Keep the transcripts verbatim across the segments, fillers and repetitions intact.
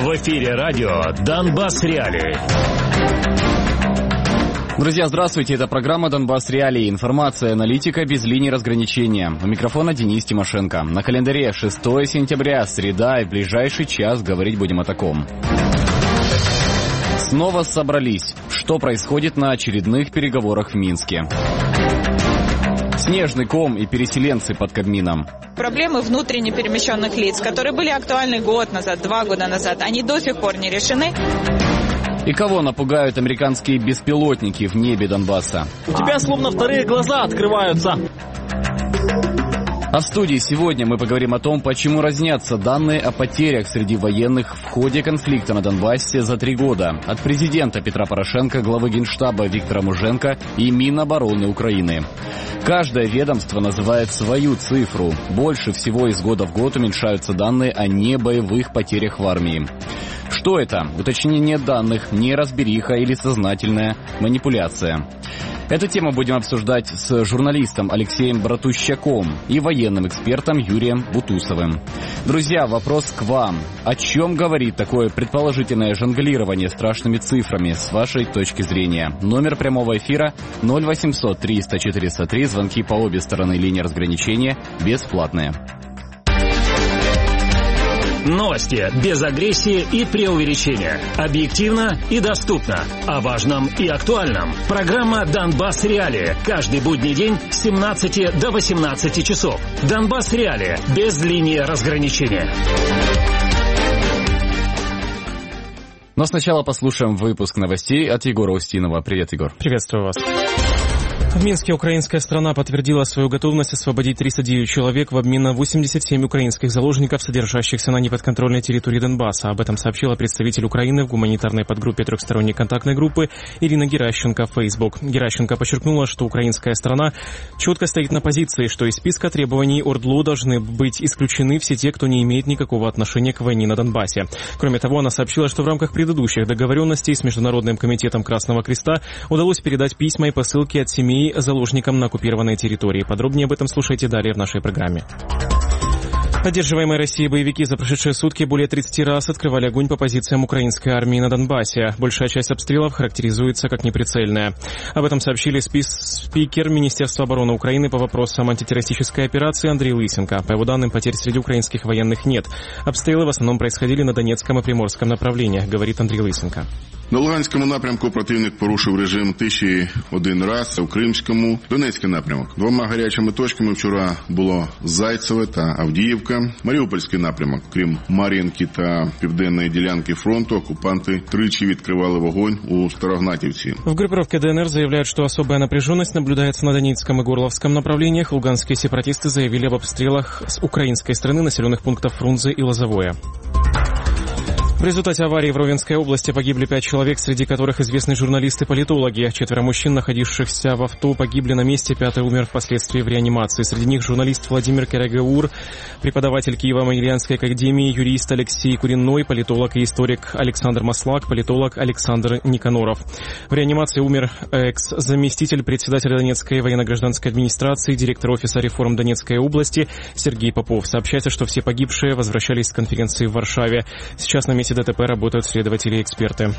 В эфире радио «Донбасс Реалии». Друзья, здравствуйте. Это программа «Донбасс Реалии». Информация, аналитика без линии разграничения. У микрофона Денис Тимошенко. На календаре шестое сентября, среда, и в ближайший час говорить будем о таком. Снова собрались. Что происходит на очередных переговорах в Минске? Снежный ком и переселенцы под Кабмином. Проблемы внутренне перемещенных лиц, которые были актуальны год назад, два года назад, они до сих пор не решены. И кого напугают американские беспилотники в небе Донбасса? У тебя словно вторые глаза открываются. А в студии сегодня мы поговорим о том, почему разнятся данные о потерях среди военных в ходе конфликта на Донбассе за три года. От президента Петра Порошенко, главы Генштаба Виктора Муженко и Минобороны Украины. Каждое ведомство называет свою цифру. Больше всего из года в год уменьшаются данные о небоевых потерях в армии. Что это? Уточнение данных, неразбериха или сознательная манипуляция? Эту тему будем обсуждать с журналистом Алексеем Братущаком и военным экспертом Юрием Бутусовым. Друзья, вопрос к вам. О чем говорит такое предположительное жонглирование страшными цифрами с вашей точки зрения? Номер прямого эфира ноль восемьсот триста четыреста три. Звонки по обе стороны линии разграничения бесплатные. Новости без агрессии и преувеличения. Объективно и доступно. О важном и актуальном. Программа «Донбасс Реалии». Каждый будний день с семнадцати до восемнадцати часов. «Донбасс Реалии» без линии разграничения. Но сначала послушаем выпуск новостей от Егора Устинова. Привет, Егор. Приветствую вас. В Минске украинская сторона подтвердила свою готовность освободить триста девять человек в обмен на восемьдесят семь украинских заложников, содержащихся на неподконтрольной территории Донбасса. Об этом сообщила представитель Украины в гуманитарной подгруппе трехсторонней контактной группы Ирина Геращенко в Facebook. Геращенко подчеркнула, что украинская сторона четко стоит на позиции, что из списка требований ОРДЛО должны быть исключены все те, кто не имеет никакого отношения к войне на Донбассе. Кроме того, она сообщила, что в рамках предыдущих договоренностей с Международным комитетом Красного Креста удалось передать письма и посылки от семей заложникам на оккупированной территории. Подробнее об этом слушайте далее в нашей программе. Поддерживаемые Россией боевики за прошедшие сутки более тридцати раз открывали огонь по позициям украинской армии на Донбассе. Большая часть обстрелов характеризуется как неприцельная. Об этом сообщили спикер Министерства обороны Украины по вопросам антитеррористической операции Андрей Лысенко. По его данным, потерь среди украинских военных нет. Обстрелы в основном происходили на Донецком и Приморском направлениях, говорит Андрей Лысенко. На Луганському напрямку противник порушив режим тиші один раз, у Кримському – Донецький напрямок. Двома гарячими точками вчора було Зайцеве та Авдіївка. Маріупольський напрямок, крім Мар'їнки та південної ділянки фронту, оккупанты тричі відкривали вогонь у Старогнатівці. В группировке ДНР заявляют, что особая напряженность наблюдается на Донецком и Горловском направлениях. Луганские сепаратисты заявили об обстрелах с украинской стороны населенных пунктов Фрунзе и Лозовое. В результате аварии в Ровенской области погибли пять человек, среди которых известные журналисты и политологи. Четверо мужчин, находившихся в авто, погибли на месте, пятый умер впоследствии в реанимации. Среди них журналист Владимир Керегаур, преподаватель Киево-Могилянской академии, юрист Алексей Куриной, политолог и историк Александр Маслак, политолог Александр Никаноров. В реанимации умер экс-заместитель председателя Донецкой военно-гражданской администрации, директор офиса реформ Донецкой области Сергей Попов. Сообщается, что все погибшие возвращались с конференции в Варшаве. Сейчас на месте ДТП работают следователи и эксперты.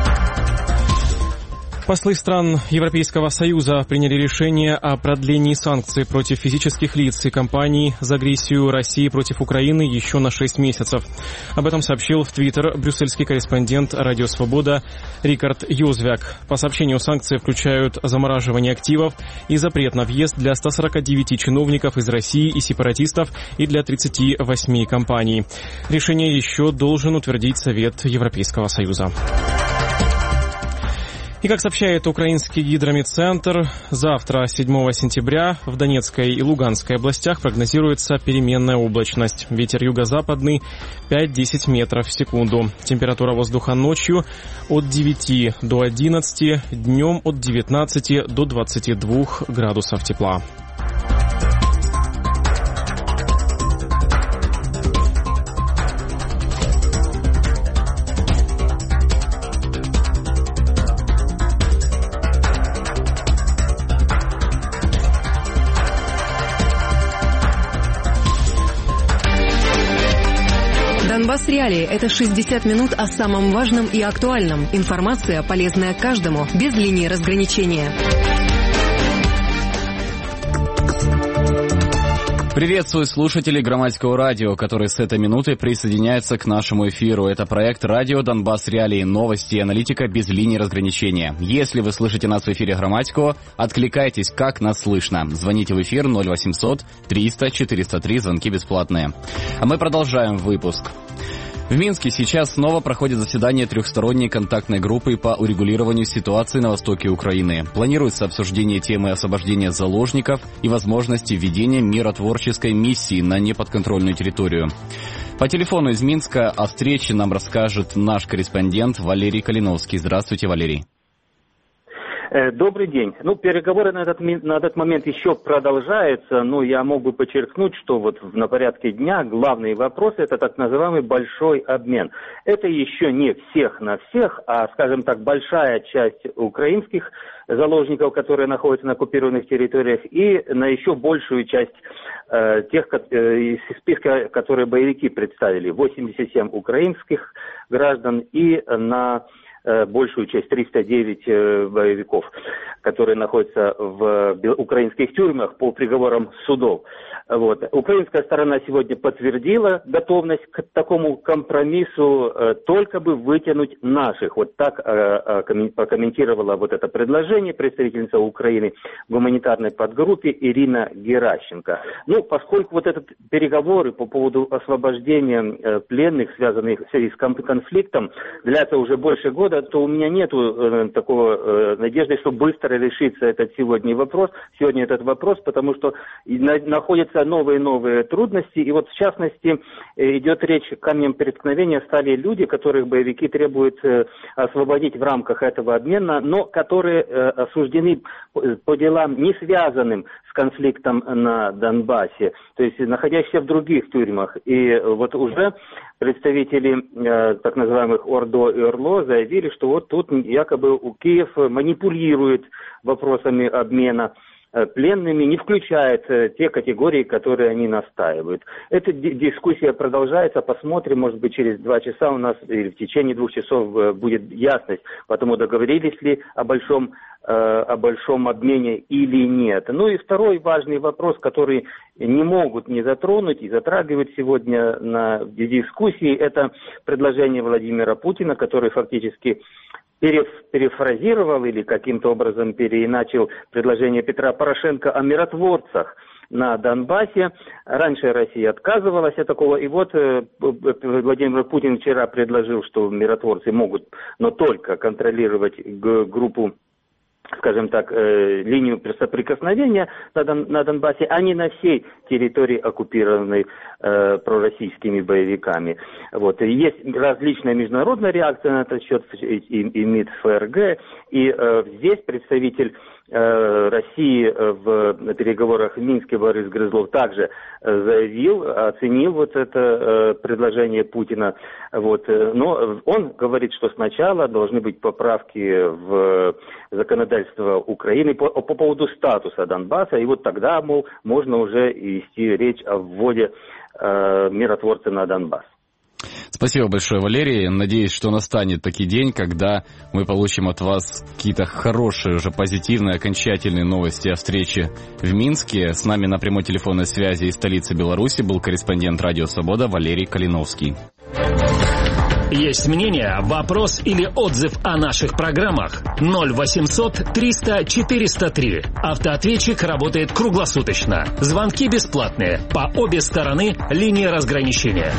Послы стран Европейского Союза приняли решение о продлении санкций против физических лиц и компаний за агрессию России против Украины еще на шесть месяцев. Об этом сообщил в Твиттер брюссельский корреспондент «Радио Свобода» Рикард Юзвяк. По сообщению, санкции включают замораживание активов и запрет на въезд для ста сорока девяти чиновников из России и сепаратистов и для тридцати восьми компаний. Решение еще должен утвердить Совет Европейского Союза. И, как сообщает украинский гидрометцентр, завтра, седьмого сентября, в Донецкой и Луганской областях прогнозируется переменная облачность. Ветер юго-западный пять-десять метров в секунду. Температура воздуха ночью от девяти до одиннадцати, днем от девятнадцати до двадцати двух градусов тепла. Донбасс Реалии – это шестьдесят минут о самом важном и актуальном. Информация, полезная каждому, без линии разграничения. Приветствую слушателей Громадского радио, которые с этой минуты присоединяются к нашему эфиру. Это проект «Радио Донбасс Реалии. Новости и аналитика без линии разграничения». Если вы слышите нас в эфире Громадского, откликайтесь, как нас слышно. Звоните в эфир ноль восемьсот триста четыреста три, звонки бесплатные. А мы продолжаем выпуск. В Минске сейчас снова проходит заседание трехсторонней контактной группы по урегулированию ситуации на востоке Украины. Планируется обсуждение темы освобождения заложников и возможности введения миротворческой миссии на неподконтрольную территорию. По телефону из Минска о встрече нам расскажет наш корреспондент Валерий Калиновский. Здравствуйте, Валерий. Добрый день. Ну, переговоры на этот, на этот момент еще продолжаются, но я мог бы подчеркнуть, что вот на порядке дня главный вопрос – это так называемый большой обмен. Это еще не всех на всех, а, скажем так, большая часть украинских заложников, которые находятся на оккупированных территориях, и на еще большую часть э, тех э, из списка, которые боевики представили, восемьдесят семь украинских граждан, и на большую часть, триста девять боевиков, которые находятся в украинских тюрьмах по приговорам судов. Вот. Украинская сторона сегодня подтвердила готовность к такому компромиссу, только бы вытянуть наших. Вот так прокомментировала вот это предложение представительница Украины в гуманитарной подгруппе Ирина Геращенко. Ну, поскольку вот этот переговоры по поводу освобождения пленных, связанных с конфликтом, длятся уже больше года, то у меня нет э, такого э, надежды, что быстро решится этот сегодня вопрос, сегодня этот вопрос, потому что на, находятся новые и новые трудности, и вот в частности э, идет речь, камнем преткновения стали люди, которых боевики требуют э, освободить в рамках этого обмена, но которые э, осуждены по делам, не связанным с конфликтом на Донбассе, то есть находящиеся в других тюрьмах. И вот уже представители э, так называемых ОРДО и ОРЛО заявили, что вот тут якобы у Киев манипулирует вопросами обмена э, пленными, не включает э, те категории, которые они настаивают. Эта д- дискуссия продолжается, посмотрим, может быть, через два часа у нас, или в течение двух часов э, будет ясность, потому договорились ли о большом о большом обмене или нет. Ну и второй важный вопрос, который не могут не затронуть и затрагивать сегодня на дискуссии, это предложение Владимира Путина, который фактически перефразировал или каким-то образом переиначил предложение Петра Порошенко о миротворцах на Донбассе. Раньше Россия отказывалась от такого, и вот э, Владимир Путин вчера предложил, что миротворцы могут, но только контролировать г- группу, скажем так, э, линию соприкосновения на, Дон, на Донбассе, а не на всей территории, оккупированной э, пророссийскими боевиками. Вот. И есть различная международная реакция на этот счет, и, и, и МИД ФРГ, и э, здесь представитель э, России в переговорах в Минске Борис Грызлов также заявил, оценил вот это э, предложение Путина. Вот. Но он говорит, что сначала должны быть поправки в законодательство Украины по, по поводу статуса Донбасса, и вот тогда, мол, можно уже вести речь о вводе э, миротворца на Донбасс. Спасибо большое, Валерий. Надеюсь, что настанет таки день, когда мы получим от вас какие-то хорошие, уже позитивные, окончательные новости о встрече в Минске. С нами на прямой телефонной связи из столицы Беларуси был корреспондент Радио Свобода Валерий Калиновский. Есть мнение, вопрос или отзыв о наших программах? ноль восемьсот триста четыреста три. Автоответчик работает круглосуточно. Звонки бесплатные. По обе стороны линии разграничения.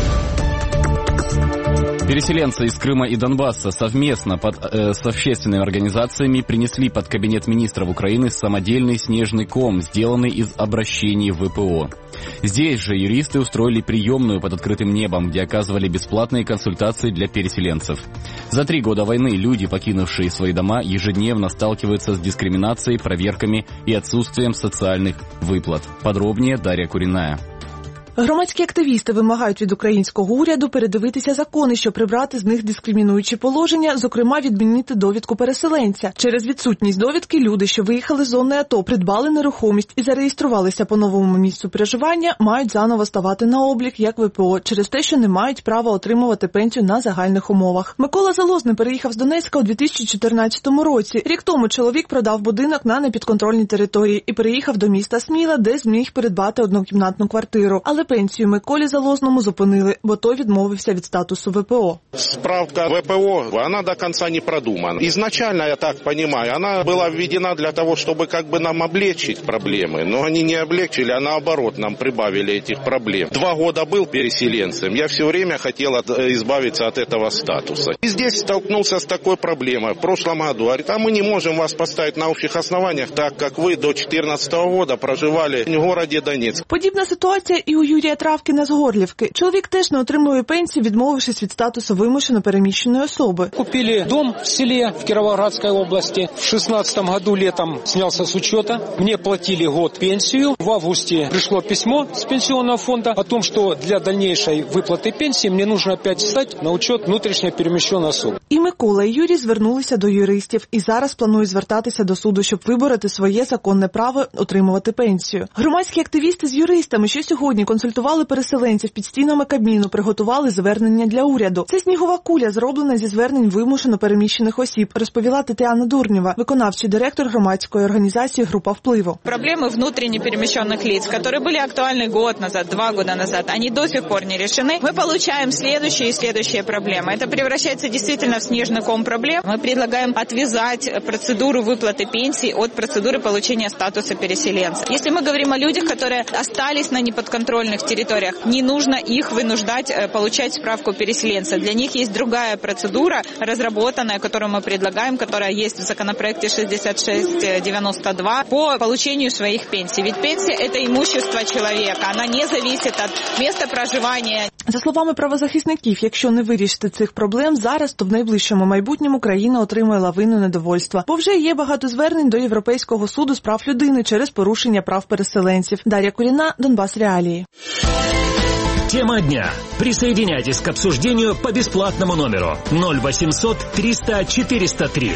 Переселенцы из Крыма и Донбасса совместно под, э, с общественными организациями принесли под Кабинет министров Украины самодельный снежный ком, сделанный из обращений в ВПО. Здесь же юристы устроили приемную под открытым небом, где оказывали бесплатные консультации для переселенцев. За три года войны люди, покинувшие свои дома, ежедневно сталкиваются с дискриминацией, проверками и отсутствием социальных выплат. Подробнее Дарья Куриная. Громадські активісти вимагають від українського уряду передивитися закони, щоб прибрати з них дискримінуючі положення, зокрема відмінити довідку переселенця. Через відсутність довідки люди, що виїхали з зони АТО, придбали нерухомість і зареєструвалися по новому місцю проживання, мають заново ставати на облік як ВПО через те, що не мають права отримувати пенсію на загальних умовах. Микола Залозний переїхав з Донецька у дві тисячі чотирнадцятому році. Рік тому чоловік продав будинок на непідконтрольній території і переїхав до міста Сміла, де зміг придбати однокімнатну квартиру. Але пенсію Миколі Залозному зупинили, бо той відмовився від статусу ВПО. Справка ВПО, вона до кінця не продумана. Ізначально, я так розумію, вона була введена для того, щоб как бы нам облегчить проблеми. Но вони не облегчили, а наоборот, нам прибавили цих проблем. Два года был переселенцем, я все время хотел избавиться от этого статуса. И здесь столкнулся с такой проблемой. В прошлом году, говорит, а мы не можем вас поставить на общих основаниях, так как вы до две тысячи четырнадцатого года проживали в городе Донецк. Подібна ситуація і у Юрія Травкіна з Горлівки. Чоловік теж не отримує пенсії, відмовившись від статусу вимушено переміщеної особи. Купили дом в селе в Кировоградской области. В шестнадцатом году летом снялся с учета. Мне платили год пенсию. В августе пришло письмо с пенсионного фонда о том, что для дальнейшей выплаты пенсии мне нужно опять встать на учет внутренне перемещенной особи. І Микола, і Юрій звернулися до юристів і зараз планують звертатися до суду, щоб вибороти своє законне право отримувати пенсію. Громадські активісти з юристами, що сьогодні консультували переселенців під стінами Кабміну, приготували звернення для уряду. Це снігова куля, зроблена зі звернень вимушено переміщених осіб, розповіла Тетяна Дурнєва, виконавчий директор громадської організації «Група впливу». Проблемы внутренне перемещенных лиц, которые были актуальны год назад, два года назад, они до сих пор не решены. Мы получаем следующие и следующие проблемы. Это превращается действительно в снежный ком проблем. Мы предлагаем отвязать процедуру выплаты пенсии от процедуры получения статуса переселенца. Если мы говорим о людях, которые остались на неподконтрольных территориях, не нужно их вынуждать получать справку переселенца. Для них есть другая процедура, разработанная, которую мы предлагаем, которая есть в законопроекте шестьдесят шесть девяносто два по получению своих пенсий. Ведь пенсия – это имущество человека, она не зависит от места проживания. За словами правозахисників, якщо не вирішити цих проблем зараз, то в найближчому майбутньому країна отримає лавину недовольства. Бо вже є багато звернень до Європейського суду з прав людини через порушення прав переселенців. Дар'я Куріна, Донбас Реалії. Тема дня. Присоединяйтесь к обсуждению по бесплатному номеру ноль восемьсот триста четыреста три.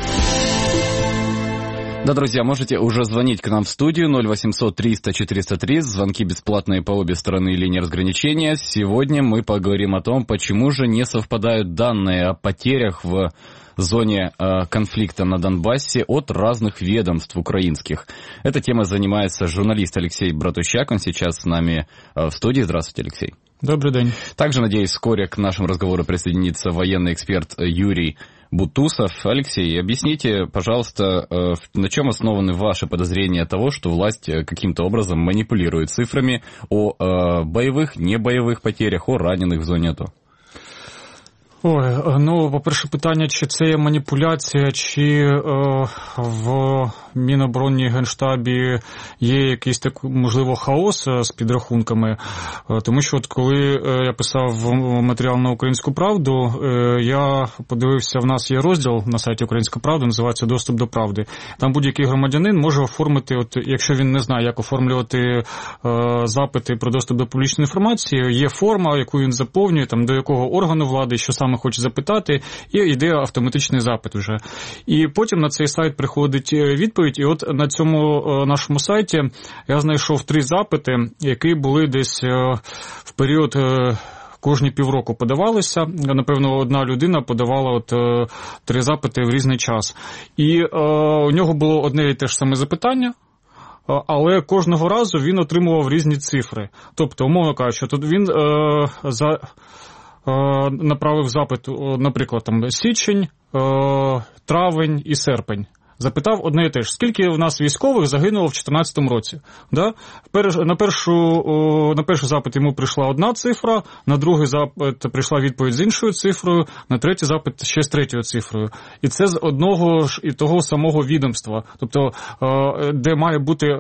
Да, друзья, можете уже звонить к нам в студию ноль восемьсот триста четыреста три. Звонки бесплатные по обе стороны линии разграничения. Сегодня мы поговорим о том, почему же не совпадают данные о потерях в зоне э, конфликта на Донбассе от разных ведомств украинских. Этой темой занимается журналист Алексей Братущак. Он сейчас с нами э, в студии. Здравствуйте, Алексей. Добрый день. Также, надеюсь, вскоре к нашему разговору присоединится военный эксперт Юрий Бутусов. Алексей, объясните, пожалуйста, на чем основаны ваши подозрения того, что власть каким-то образом манипулирует цифрами о боевых, небоевых потерях, о раненых в зоне АТО? Ой, ну, по-перше, питання, чи це є маніпуляція, чи е, в Мінобороні Генштабі є якийсь, так, можливо, хаос з підрахунками. Е, тому що от коли е, я писав матеріал на «Українську правду», е, я подивився, в нас є розділ на сайті «Українська правда», називається «Доступ до правди». Там будь-який громадянин може оформити, от, якщо він не знає, як оформлювати е, запити про доступ до публічної інформації, є форма, яку він заповнює, там, до якого органу влади, що саме хоче запитати, і йде автоматичний запит вже. І потім на цей сайт приходить відповідь, і от на цьому нашому сайті я знайшов три запити, які були десь в період кожні півроку подавалися. Напевно, одна людина подавала от три запити в різний час. І у нього було одне і те ж саме запитання, але кожного разу він отримував різні цифри. Тобто, умовно кажучи, тут він е, за направив запит, наприклад, там січень, травень і серпень. Запитав одне і те ж, скільки в нас військових загинуло в чотирнадцятому році. Да? На, першу, на перший запит йому прийшла одна цифра, на другий запит прийшла відповідь з іншою цифрою, на третій запит ще з третьою цифрою. І це з одного ж і того самого відомства. Тобто, де має бути...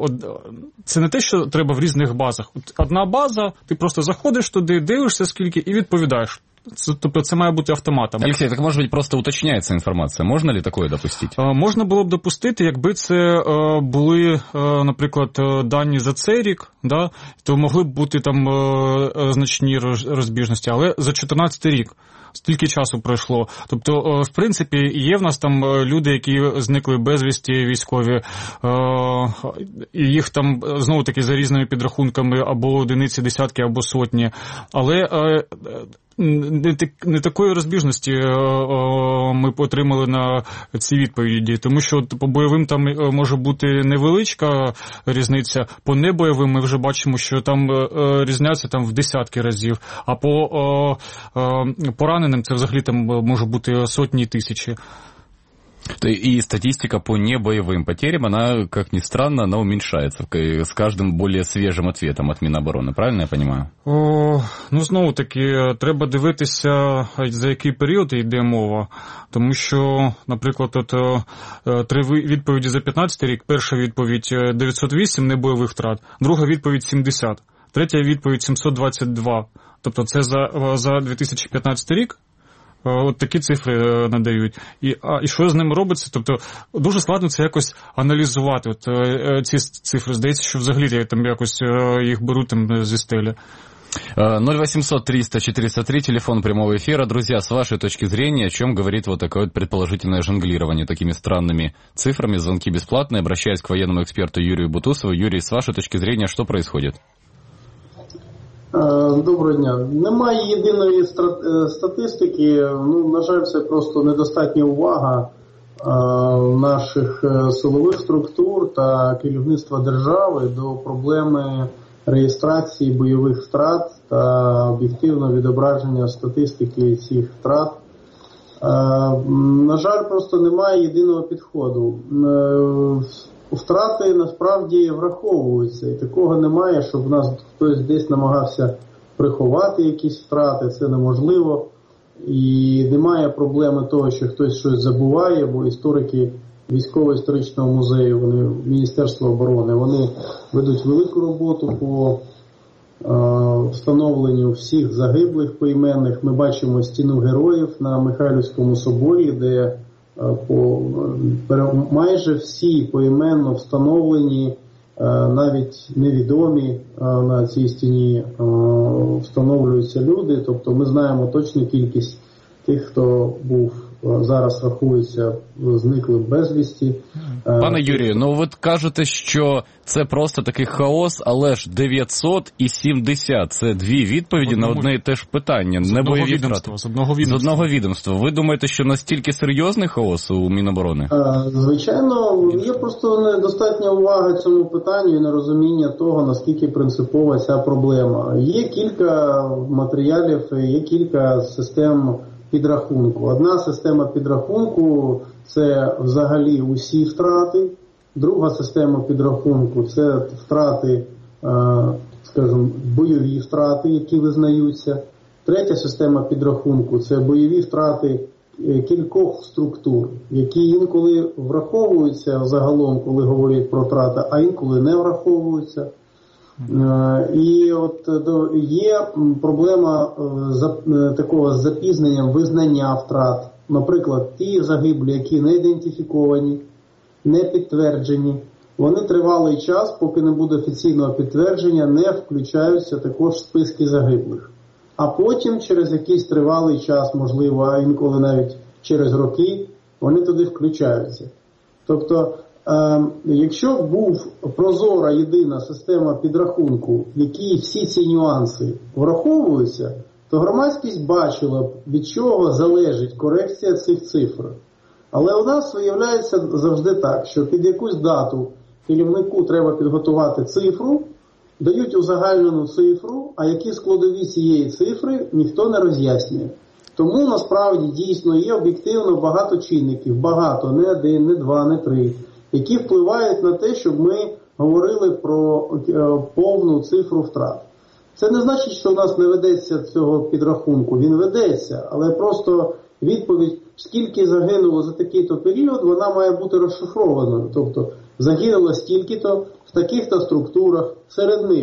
Це не те, що треба в різних базах. Одна база, ти просто заходиш туди, дивишся скільки і відповідаєш. Це, тобто це має бути автоматом. Алексей, так може бути просто уточняється інформація. Можна ли таке допустити? Можна було б допустити, якби це були, наприклад, дані за цей рік, да, то могли б бути там значні розбіжності, але за чотирнадцятий рік. Стільки часу пройшло. Тобто, в принципі, є в нас там люди, які зникли безвісті військові, і їх там, знову-таки, за різними підрахунками, або одиниці, десятки, або сотні. Але не, не такої розбіжності ми отримали на ці відповіді, тому що по бойовим там може бути невеличка різниця, по небойовим ми вже бачимо, що там різняться там в десятки разів, а по пораненим це взагалі там може бути сотні тисячі. И статистика по небоевым потерям, она, как ни странно, она уменьшается с каждым более свежим ответом от Міноборони. Правильно я понимаю? О, ну, знову-таки, треба дивитися, за який період йде мова. Тому що, наприклад, от, три відповіді за п'ятнадцятий рік. Перша відповідь дев'ятсот вісім небойових втрат, друга відповідь сімдесят, третя відповідь сімсот двадцять два. Тобто це за, за дві тисячі п'ятнадцятий рік. От такі цифри надають. І, а, і що з ними робиться? Тобто дуже складно це якось аналізувати. От е, ці цифри, здається, що взагалі там якось е, їх беруть там зі стелі. ноль восемьсот триста четыреста три, телефон прямого эфира. Друзья, с вашей точки зрения, о чем говорит вот такое вот предположительное жонглирование такими странными цифрами? Звонки бесплатные. Обращаюсь к военному эксперту Юрию Бутусову. Юрий, с вашей точки зрения, что происходит? Доброго дня. Немає єдиної статистики. Ну, на жаль, це просто недостатня увага наших силових структур та керівництва держави до проблеми реєстрації бойових втрат та об'єктивного відображення статистики цих втрат. На жаль, просто немає єдиного підходу. Втрати насправді враховуються, і такого немає, щоб в нас хтось десь намагався приховати якісь втрати, це неможливо. І немає проблеми того, що хтось щось забуває, бо історики військово-історичного музею, вони, Міністерства оборони, вони ведуть велику роботу по е, встановленню всіх загиблих поіменних. Ми бачимо стіну героїв на Михайлівському соборі, де по майже всі поіменно встановлені, навіть невідомі на цій стіні встановлюються люди. Тобто ми знаємо точну кількість тих, хто був, зараз рахується зниклим безвісті. Пане Юрію, ну ви кажете, що це просто такий хаос, але ж дев'ятсот і сімдесят – це дві відповіді одного... на одне і те ж питання. З одного відомства. З одного відомства. З одного відомства. Ви думаєте, що настільки серйозний хаос у Міноборони? Звичайно, є просто недостатня увага цьому питанню і нерозуміння того, наскільки принципова ця проблема. Є кілька матеріалів, є кілька систем підрахунку. Одна система підрахунку – це взагалі усі втрати. Друга система підрахунку – це втрати, скажімо, бойові втрати, які визнаються. Третя система підрахунку – це бойові втрати кількох структур, які інколи враховуються загалом, коли говорять про втрати, а інколи не враховуються. І от є проблема такого з запізненням визнання втрат. Наприклад, ті загиблі, які не ідентифіковані, не підтверджені, вони тривалий час, поки не буде офіційного підтвердження, не включаються також в списки загиблих. А потім через якийсь тривалий час, можливо, а інколи навіть через роки, вони туди включаються. Тобто, е, якщо був прозора єдина система підрахунку, в якій всі ці нюанси враховуються, то громадськість бачила б, від чого залежить корекція цих цифр. Але у нас виявляється завжди так, що під якусь дату керівнику треба підготувати цифру, дають узагальнену цифру, а які складові цієї цифри ніхто не роз'яснює. Тому насправді дійсно є об'єктивно багато чинників, багато, не один, не два, не три, які впливають на те, щоб ми говорили про повну цифру втрат. Це не значить, що у нас не ведеться цього підрахунку, він ведеться, але просто відповідь, скільки загинуло за такий-то період, вона має бути розшифрованою. Тобто загинуло стільки-то в таких-то структурах, серед них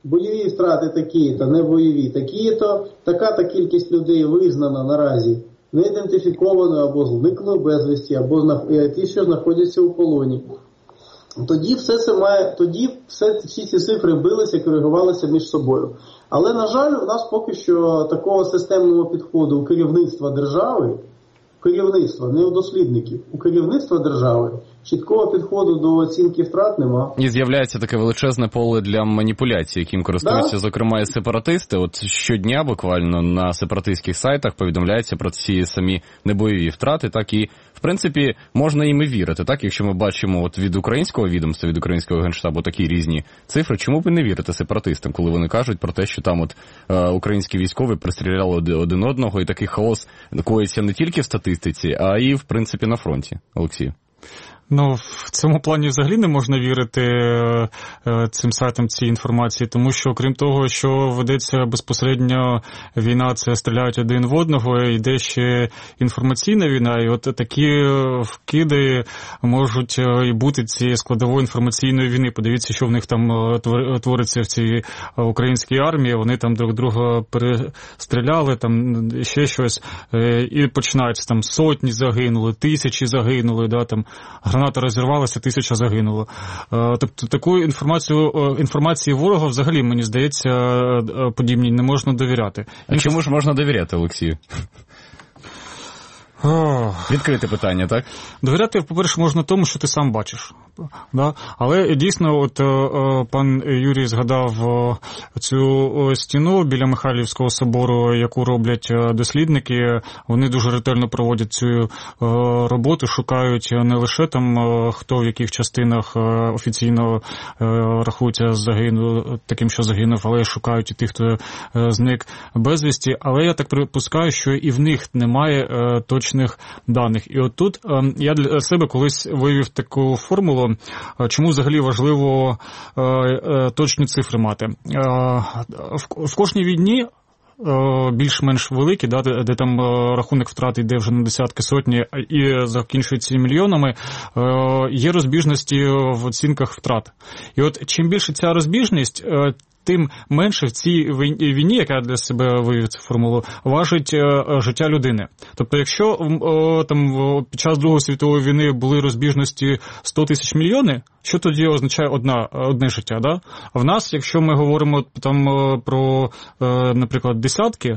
бойові втрати такі-то, не бойові такі-то, така-то кількість людей визнана наразі не ідентифікованою або зниклою безвісті, або ті, що знаходяться у полоні. Тоді все це має, тоді все, всі ці цифри билися, коригувалися між собою. Але, на жаль, у нас поки що такого системного підходу у керівництва держави, керівництва, не у дослідників, у керівництва держави, чіткого підходу до оцінки втрат нема. І з'являється таке величезне поле для маніпуляцій, яким користуються, да? Зокрема, і сепаратисти. От щодня буквально на сепаратистських сайтах повідомляється про ці самі небойові втрати, так і, в принципі, можна їм і вірити, так? Якщо ми бачимо от від українського відомства, від українського Генштабу такі різні цифри, чому б не вірити сепаратистам, коли вони кажуть про те, що там от е, українські військові пристріляли один одного, і такий хаос коїться не тільки в статистиці, а і, в принципі, на фронті. Олексій. Ну, в цьому плані взагалі не можна вірити е, цим сайтам, цій інформації, тому що, крім того, що ведеться безпосередньо війна, це стріляють один в одного, йде ще інформаційна війна, і от такі вкиди можуть і бути цієї складової інформаційної війни. Подивіться, що в них там твориться в цій українській армії, вони там друг друга перестріляли, там ще щось, і починаються там сотні загинули, тисячі загинули, да, там граната розірвалася, тисяча загинуло. Тобто таку інформацію, інформації ворога взагалі, мені здається, подібній не можна довіряти. А чому ж можна довіряти, Олексію? Відкрите питання, так? Довіряти, по-перше, можна тому, що ти сам бачиш. Да? Але дійсно, от пан Юрій згадав цю стіну біля Михайлівського собору, яку роблять дослідники. Вони дуже ретельно проводять цю роботу, шукають не лише там, хто в яких частинах офіційно рахується загину, таким, що загинув, але шукають і тих, хто зник безвісті. Але я так припускаю, що і в них немає точних даних. І от тут я для себе колись вивів таку формулу, чому взагалі важливо точні цифри мати. В кожній війні, більш-менш великі, да, де, де там рахунок втрат йде вже на десятки, сотні і закінчується мільйонами, є розбіжності в оцінках втрат. І от чим більше ця розбіжність, тим менше в цій війні, яка для себе вивів цю формулу, важить життя людини. Тобто, якщо там під час Другої світової війни були розбіжності сто тисяч мільйони, що тоді означає одна, одне життя, да? А в нас, якщо ми говоримо там про, наприклад, десятки,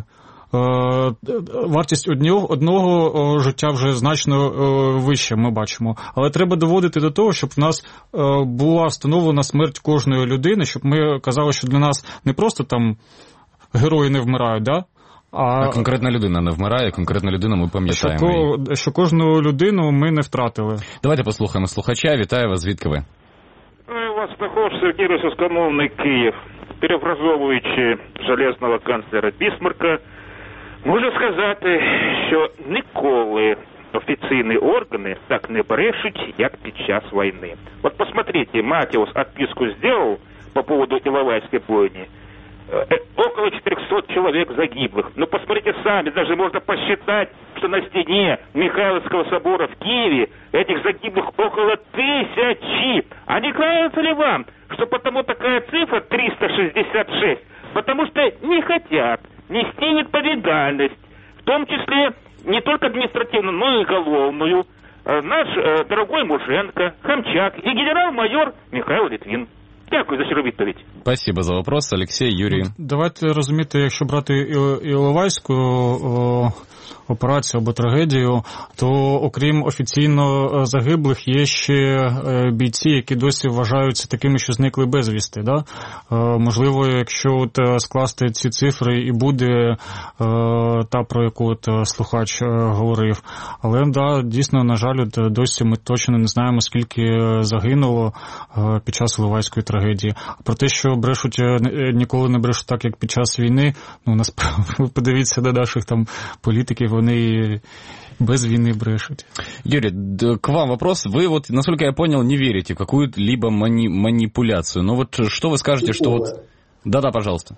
вартість одного, одного життя вже значно вища, ми бачимо. Але треба доводити до того, щоб в нас була встановлена смерть кожної людини, щоб ми казали, що для нас не просто там герої не вмирають, да? А, а конкретна людина не вмирає, конкретна людина ми пам'ятаємо. Що, що кожну людину ми не втратили. Давайте послухаємо слухача. Вітаю вас, звідки ви? У вас також Сергій Російськомовний Київ, перефразовуючи железного канцлера Бісмарка, можу сказати, що ніколи офіційні органи так не брешуть, як під час війни. От посмотрите, Матіус отписку зробив по поводу Іловайської бойні. Около четырехсот человек загиблых. Ну, посмотрите сами, даже можно посчитать, что на стене Михайловского собора в Киеве этих загиблых около тысячи. А не кажется ли вам, что потому такая цифра триста шестьдесят шесть? Потому что не хотят нести відповідальність, в том числе не только административную, но и уголовную. Наш э, дорогой Муженко, Хамчак и генерал-майор Михайло Литвин. Дякую за щиру відповідь. Спасибо за вопрос, Олексій, Юрій. Давайте розуміти, якщо брати Іловайську операцію або трагедію, то окрім офіційно загиблих є ще бійці, які досі вважаються такими, що зникли безвісти. Да? Можливо, якщо от скласти ці цифри і буде та, про яку от слухач говорив. Але, да, дійсно, на жаль, от досі ми точно не знаємо, скільки загинуло під час Іловайської трагедії. А про те, що брешуть, ніколи не брешуть так, як під час війни, ну, насправді, подивіться до наших там політиків, вони без войны брешут. Юрий, к вам вопрос. Вы вот, насколько я понял, не верите в какую-либо мани- манипуляцию. Но вот что вы скажете, что вот... Да-да, пожалуйста.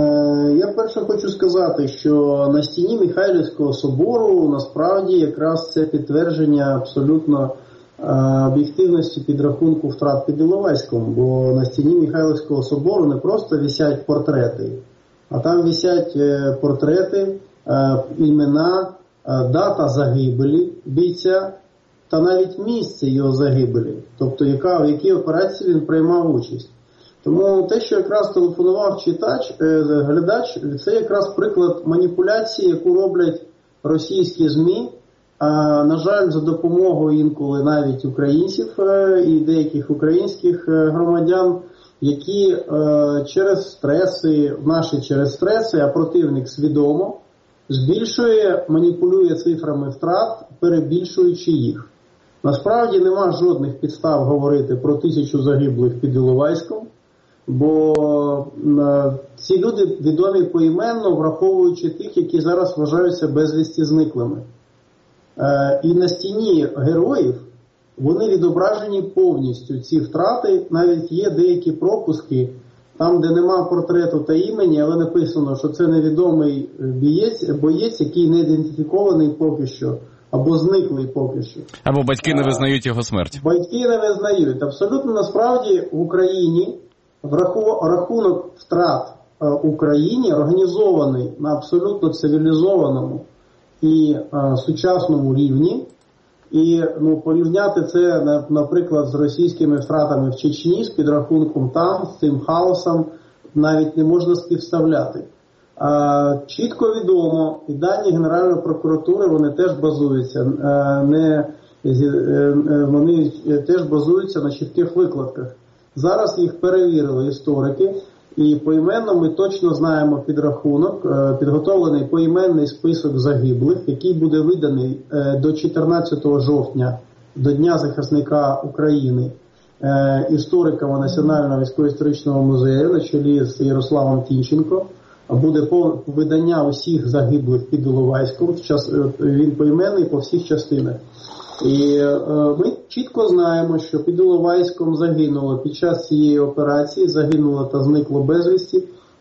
Я перше хочу сказати, що на стіні Михайлівського собору насправді якраз це підтвердження абсолютно об'єктивності підрахунку втрат під Іловайськом, бо на стіні Михайлівського собору не просто висять портрети, а там висять портрети, імена, дата загибелі бійця та навіть місце його загибелі, тобто яка, в якій операції він приймав участь. Тому те, що якраз телефонував читач, глядач, це якраз приклад маніпуляції, яку роблять російські ЗМІ, а, на жаль, за допомогою інколи навіть українців і деяких українських громадян, які е, через стреси, наші через стреси, а противник свідомо збільшує, маніпулює цифрами втрат, перебільшуючи їх. Насправді нема жодних підстав говорити про тисячу загиблих під Іловайськом, бо е, ці люди відомі поіменно, враховуючи тих, які зараз вважаються безвісті зниклими. Е, і на стіні героїв вони відображені повністю, ці втрати, навіть є деякі пропуски, там, де нема портрету та імені, але написано, що це невідомий боєць, боєць, який не ідентифікований поки що, або зниклий поки що. Або батьки не визнають його смерть. Батьки не визнають. Абсолютно насправді в Україні рахунок втрат в Україні організований на абсолютно цивілізованому і а, сучасному рівні. І ну, порівняти це, наприклад, з російськими втратами в Чечні, з підрахунком там, з цим хаосом, навіть не можна співставляти. А, чітко відомо, і дані Генеральної прокуратури, вони теж базуються, а, не, вони теж базуються на чітких викладках. Зараз їх перевірили історики, і поіменно ми точно знаємо підрахунок, підготовлений поіменний список загиблих, який буде виданий до чотирнадцятого жовтня, до Дня захисника України, істориками Національного військово-історичного музею на чолі з Ярославом Тінченко. Буде видання усіх загиблих під Іловайськом, він поіменний по всіх частинах. І е, ми чітко знаємо, що під Іловайськом загинуло під час цієї операції, загинуло та зникло безвісті,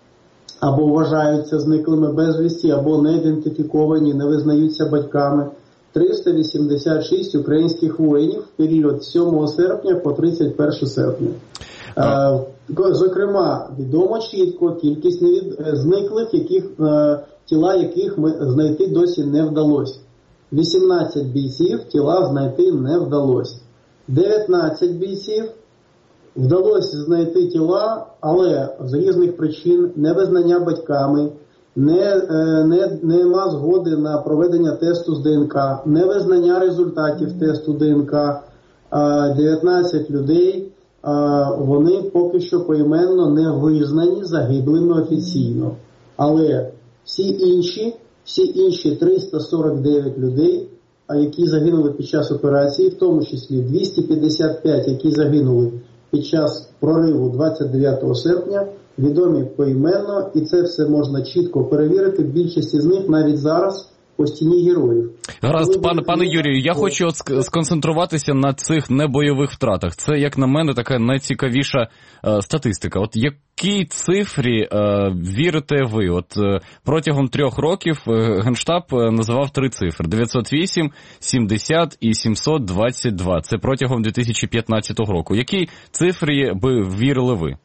або вважаються зниклими безвісті, або не ідентифіковані, не визнаються батьками, триста вісімдесят шість українських воїнів в період з сьомого серпня по тридцять перше серпня. Е, зокрема, відомо чітко кількість невід... зниклих, яких, е, тіла яких ми знайти досі не вдалося. вісімнадцять бійців тіла знайти не вдалося. дев'ятнадцять бійців вдалося знайти тіла, але з різних причин невизнання батьками, не, не, нема згоди на проведення тесту з ДНК, невизнання результатів тесту ДНК. дев'ятнадцять людей, вони поки що поіменно не визнані загиблими офіційно. Але всі інші Всі інші триста сорок дев'ять людей, які загинули під час операції, в тому числі двісті п'ятдесят п'ять, які загинули під час прориву двадцять дев'ятого серпня, відомі поіменно, і це все можна чітко перевірити. Більшість з них навіть зараз по стіні героїв. Гаразд, пане, пане Юрію, я хочу от сконцентруватися на цих небойових втратах. Це, як на мене, така найцікавіша е, статистика. От якій цифрі е, вірите ви? От е, протягом трьох років е, Генштаб е, називав три цифри: дев'ятсот вісім, сімдесят і сімсот двадцять два. Це протягом дві тисячі п'ятнадцятого року. Якій цифрі би вірили ви?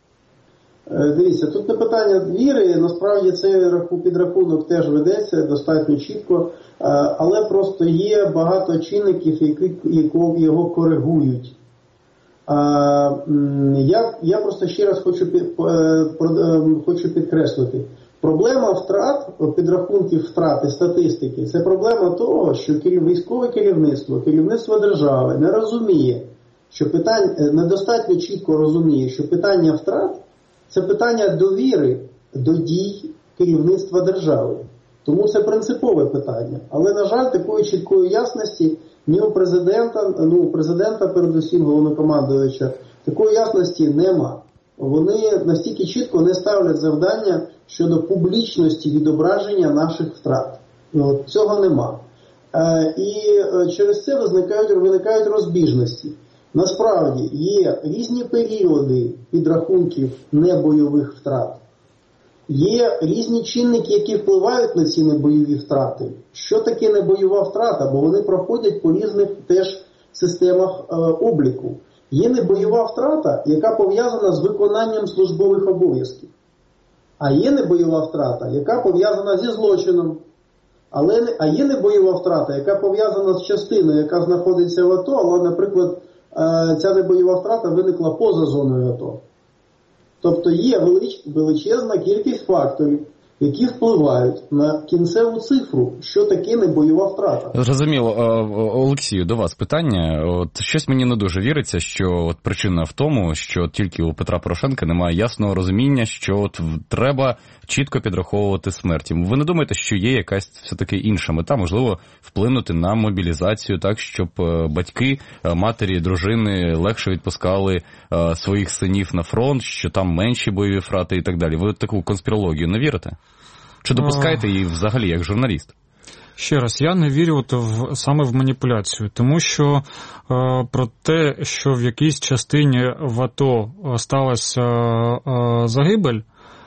Дивіться, тут не питання віри, насправді цей підрахунок теж ведеться достатньо чітко, але просто є багато чинників, які його коригують. Я, я просто ще раз хочу, хочу підкреслити. Проблема втрат, підрахунків втрат і статистики, це проблема того, що військове керівництво, керівництво держави не розуміє, що питання, недостатньо чітко розуміє, що питання втрат це питання довіри до дій керівництва держави. Тому це принципове питання. Але, на жаль, такої чіткої ясності ні у президента, ну, у президента, передусім, головнокомандуюча, такої ясності нема. Вони настільки чітко не ставлять завдання щодо публічності відображення наших втрат. От, цього нема. Е, і через це виникають, виникають розбіжності. Насправді, є різні періоди підрахунків небойових втрат. Є різні чинники, які впливають на ці небойові втрати. Що таке небойова втрата? Бо вони проходять по різних теж системах е, обліку. Є не бойова втрата, яка пов'язана з виконанням службових обов'язків. А є не бойова втрата, яка пов'язана зі злочином. Але не, а є не бойова втрата, яка пов'язана з частиною, яка знаходиться в АТО, але, наприклад, е, ця небойова втрата виникла поза зоною АТО. Тобто є велич, величезна кількість факторів, які впливають на кінцеву цифру, що таке небойова втрата. Зрозуміло. Олексію, до вас питання. От щось мені не дуже віриться, що от причина в тому, що тільки у Петра Порошенка немає ясного розуміння, що от треба чітко підраховувати смерті. Ви не думаєте, що є якась все-таки інша мета, можливо, вплинути на мобілізацію так, щоб батьки, матері, дружини легше відпускали своїх синів на фронт, що там менші бойові втрати і так далі? Ви в таку конспірологію не вірите? Чи допускаєте її взагалі як журналіст? Ще раз, я не вірю от в, саме в маніпуляцію, тому що е, про те, що в якійсь частині в АТО сталася е, загибель,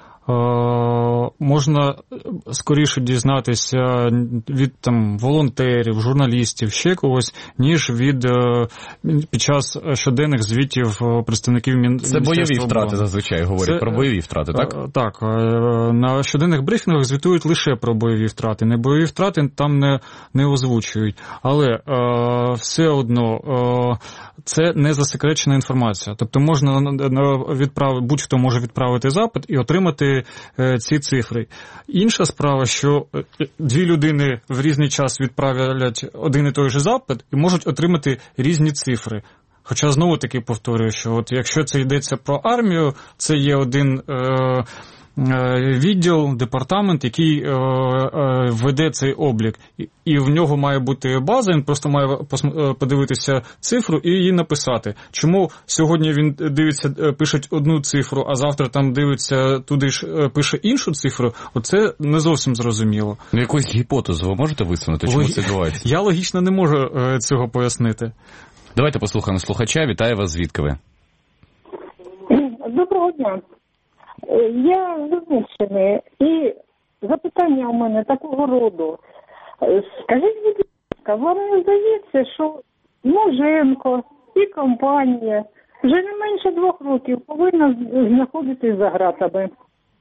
можна скоріше дізнатися від там волонтерів, журналістів, ще когось, ніж від під час щоденних звітів представників Міністерства оборони. Це бойові втрати зазвичай говорять, Це, про бойові втрати, так? Так, на щоденних брифінгах звітують лише про бойові втрати. Не бойові втрати там не, не озвучують. Але все одно це не засекречена інформація. Тобто можна відправити, будь-хто може відправити запит і отримати ці цифри. Інша справа, що дві людини в різний час відправлять один і той же запит і можуть отримати різні цифри. Хоча знову-таки повторюю, що от якщо це йдеться про армію, це є один е, відділ, департамент, який е, е, веде цей облік. І, і в нього має бути база, він просто має подивитися цифру і її написати. Чому сьогодні він дивиться, пише одну цифру, а завтра там дивиться, туди ж пише іншу цифру, оце не зовсім зрозуміло. Ну, якусь гіпотезу ви можете висунути, чому Лог... це відбувається? Я логічно не можу е, цього пояснити. Давайте послухаємо слухача. Вітаю вас, звідки ви? Доброго дня. Я з Донеччини, і запитання у мене такого роду. Скажіть, будь ласка, вам не здається, що Муженко і компанія вже не менше двох років повинна знаходитись за ґратами?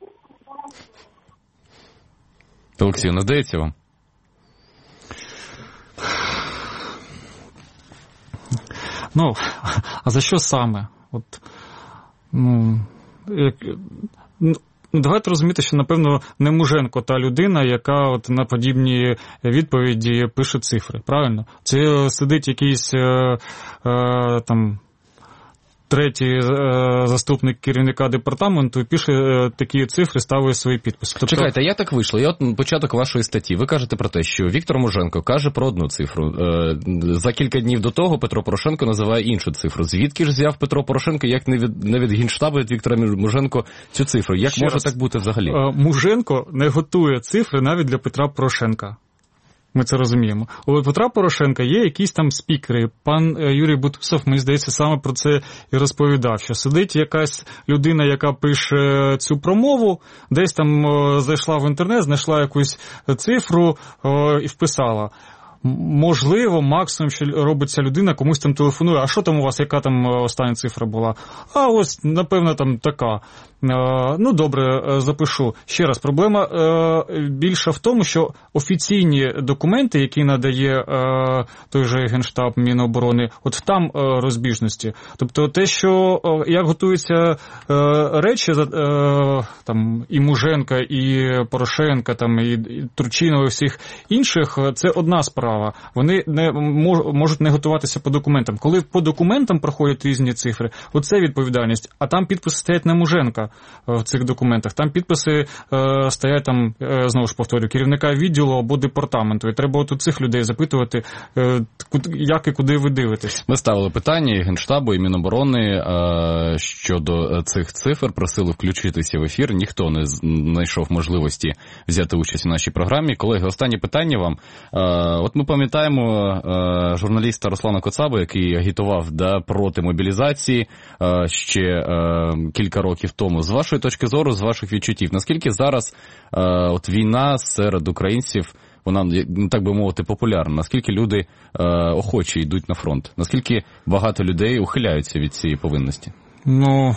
Олексій, не здається вам? Ну, а за що саме? От, ну, як, ну, давайте розуміти, що, напевно, не Муженко та людина, яка от на подібні відповіді пише цифри, правильно? Це сидить якийсь е, е, там третій е, заступник керівника департаменту і пише е, такі цифри, ставить свої підписи. Тобто... Чекайте, як так вийшло? Я от початок вашої статті. Ви кажете про те, що Віктор Муженко каже про одну цифру. Е, за кілька днів до того Петро Порошенко називає іншу цифру. Звідки ж взяв Петро Порошенко, як не від, не від Генштабу, від Віктора Муженко цю цифру? Як Ще може раз, так бути взагалі? Е, Муженко не готує цифри навіть для Петра Порошенка. Ми це розуміємо. У Петра Порошенка є якісь там спікери. Пан Юрій Бутусов, мені здається, саме про це і розповідав, що сидить якась людина, яка пише цю промову, десь там зайшла в інтернет, знайшла якусь цифру і вписала. Можливо, максимум, що робить ця людина, комусь там телефонує, а що там у вас, яка там остання цифра була? А ось, напевно, там така. Ну, добре, запишу. Ще раз, проблема більша в тому, що офіційні документи, які надає той же Генштаб, Міноборони, от там розбіжності. Тобто те, що як готуються речі там, і Муженка, і Порошенка, там, і Турчинова, і всіх інших, це одна справа. Вони не можуть не готуватися по документам. Коли по документам проходять різні цифри, оце відповідальність. А там підписи стоять не Муженка в цих документах. Там підписи е, стоять, там, е, знову ж повторю, керівника відділу або департаменту. І треба от у цих людей запитувати, е, як і куди ви дивитесь. Ми ставили питання і Генштабу, і Міноборони е, щодо цих цифр, просили включитися в ефір. Ніхто не знайшов можливості взяти участь у нашій програмі. Колеги, останнє питання вам. Е, от ми пам'ятаємо е, журналіста Руслана Коцабу, який агітував да, проти мобілізації е, ще е, кілька років тому. З вашої точки зору, з ваших відчуттів, наскільки зараз е, от війна серед українців вона, ну, так би мовити, популярна? Наскільки люди е, охоче йдуть на фронт? Наскільки багато людей ухиляються від цієї повинності? Ну...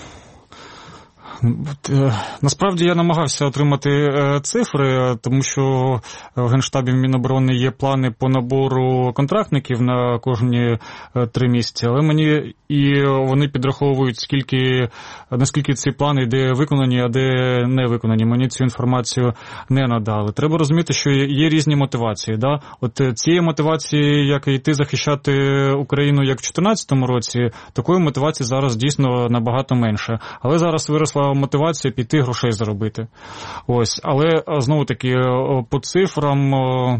Насправді я намагався отримати цифри, тому що в Генштабі Міноборони є плани по набору контрактників на кожні три місяці, але мені і вони підраховують, скільки, наскільки ці плани де виконані, а де не виконані. Мені цю інформацію не надали. Треба розуміти, що є різні мотивації. Да? От цієї мотивації, як йти захищати Україну як в чотирнадцятому році, такої мотивації зараз дійсно набагато менше. Але зараз виросла мотивація піти грошей заробити. Ось, але знову таки по цифрам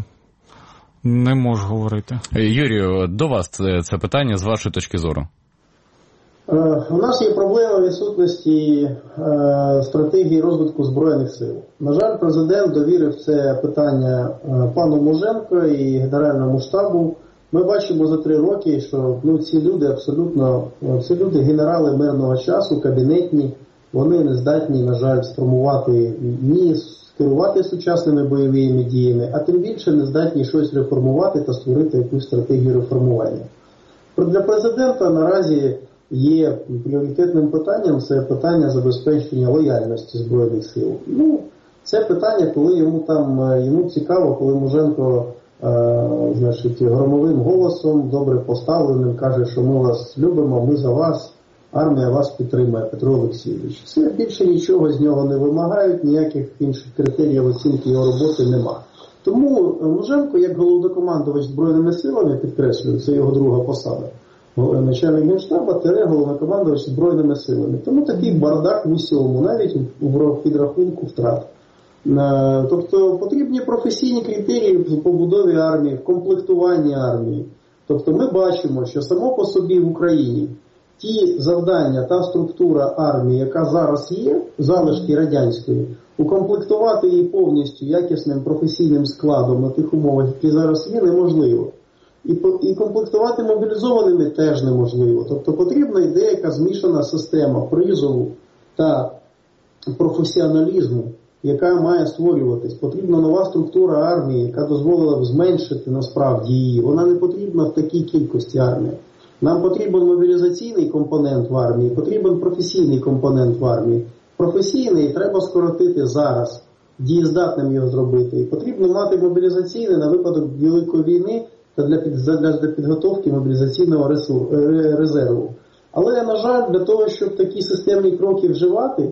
не можу говорити. Юрію, до вас це, це питання з вашої точки зору. У нас є проблема відсутності стратегії розвитку Збройних сил. На жаль, президент довірив це питання пану Муженку і Генеральному штабу. Ми бачимо за три роки, що ну, ці люди абсолютно, ці люди генерали мирного часу, кабінетні, вони не здатні, на жаль, сформувати, ні керувати сучасними бойовими діями, а тим більше не здатні щось реформувати та створити якусь стратегію реформування. Для президента наразі є пріоритетним питанням, це питання забезпечення лояльності Збройних сил. Ну, це питання, коли йому там, йому цікаво, коли Муженко е, значить, громовим голосом, добре поставленим, каже, що ми вас любимо, ми за вас, армія вас підтримує, Петро Олексійович. Це більше нічого з нього не вимагають, ніяких інших критеріїв оцінки його роботи нема. Тому Муженко, як головнокомандувач Збройними силами, підкреслюю, це його друга посада, начальник Генштаба, тере головнокомандувач Збройними силами. Тому такий бардак в усьому, навіть в підрахунку втрат. Тобто потрібні професійні критерії в побудові армії, в комплектуванні армії. Тобто ми бачимо, що само по собі в Україні ті завдання, та структура армії, яка зараз є, залишки радянської, укомплектувати її повністю якісним професійним складом на тих умовах, які зараз є, неможливо. І, і комплектувати мобілізованими теж неможливо. Тобто потрібна деяка змішана система призову та професіоналізму, яка має створюватись. Потрібна нова структура армії, яка дозволила б зменшити насправді її. Вона не потрібна в такій кількості армії. Нам потрібен мобілізаційний компонент в армії, потрібен професійний компонент в армії. Професійний треба скоротити зараз, дієздатним його зробити. І потрібно мати мобілізаційний на випадок Великої війни та для, під, для підготовки мобілізаційного резерву. Але, на жаль, для того, щоб такі системні кроки вживати,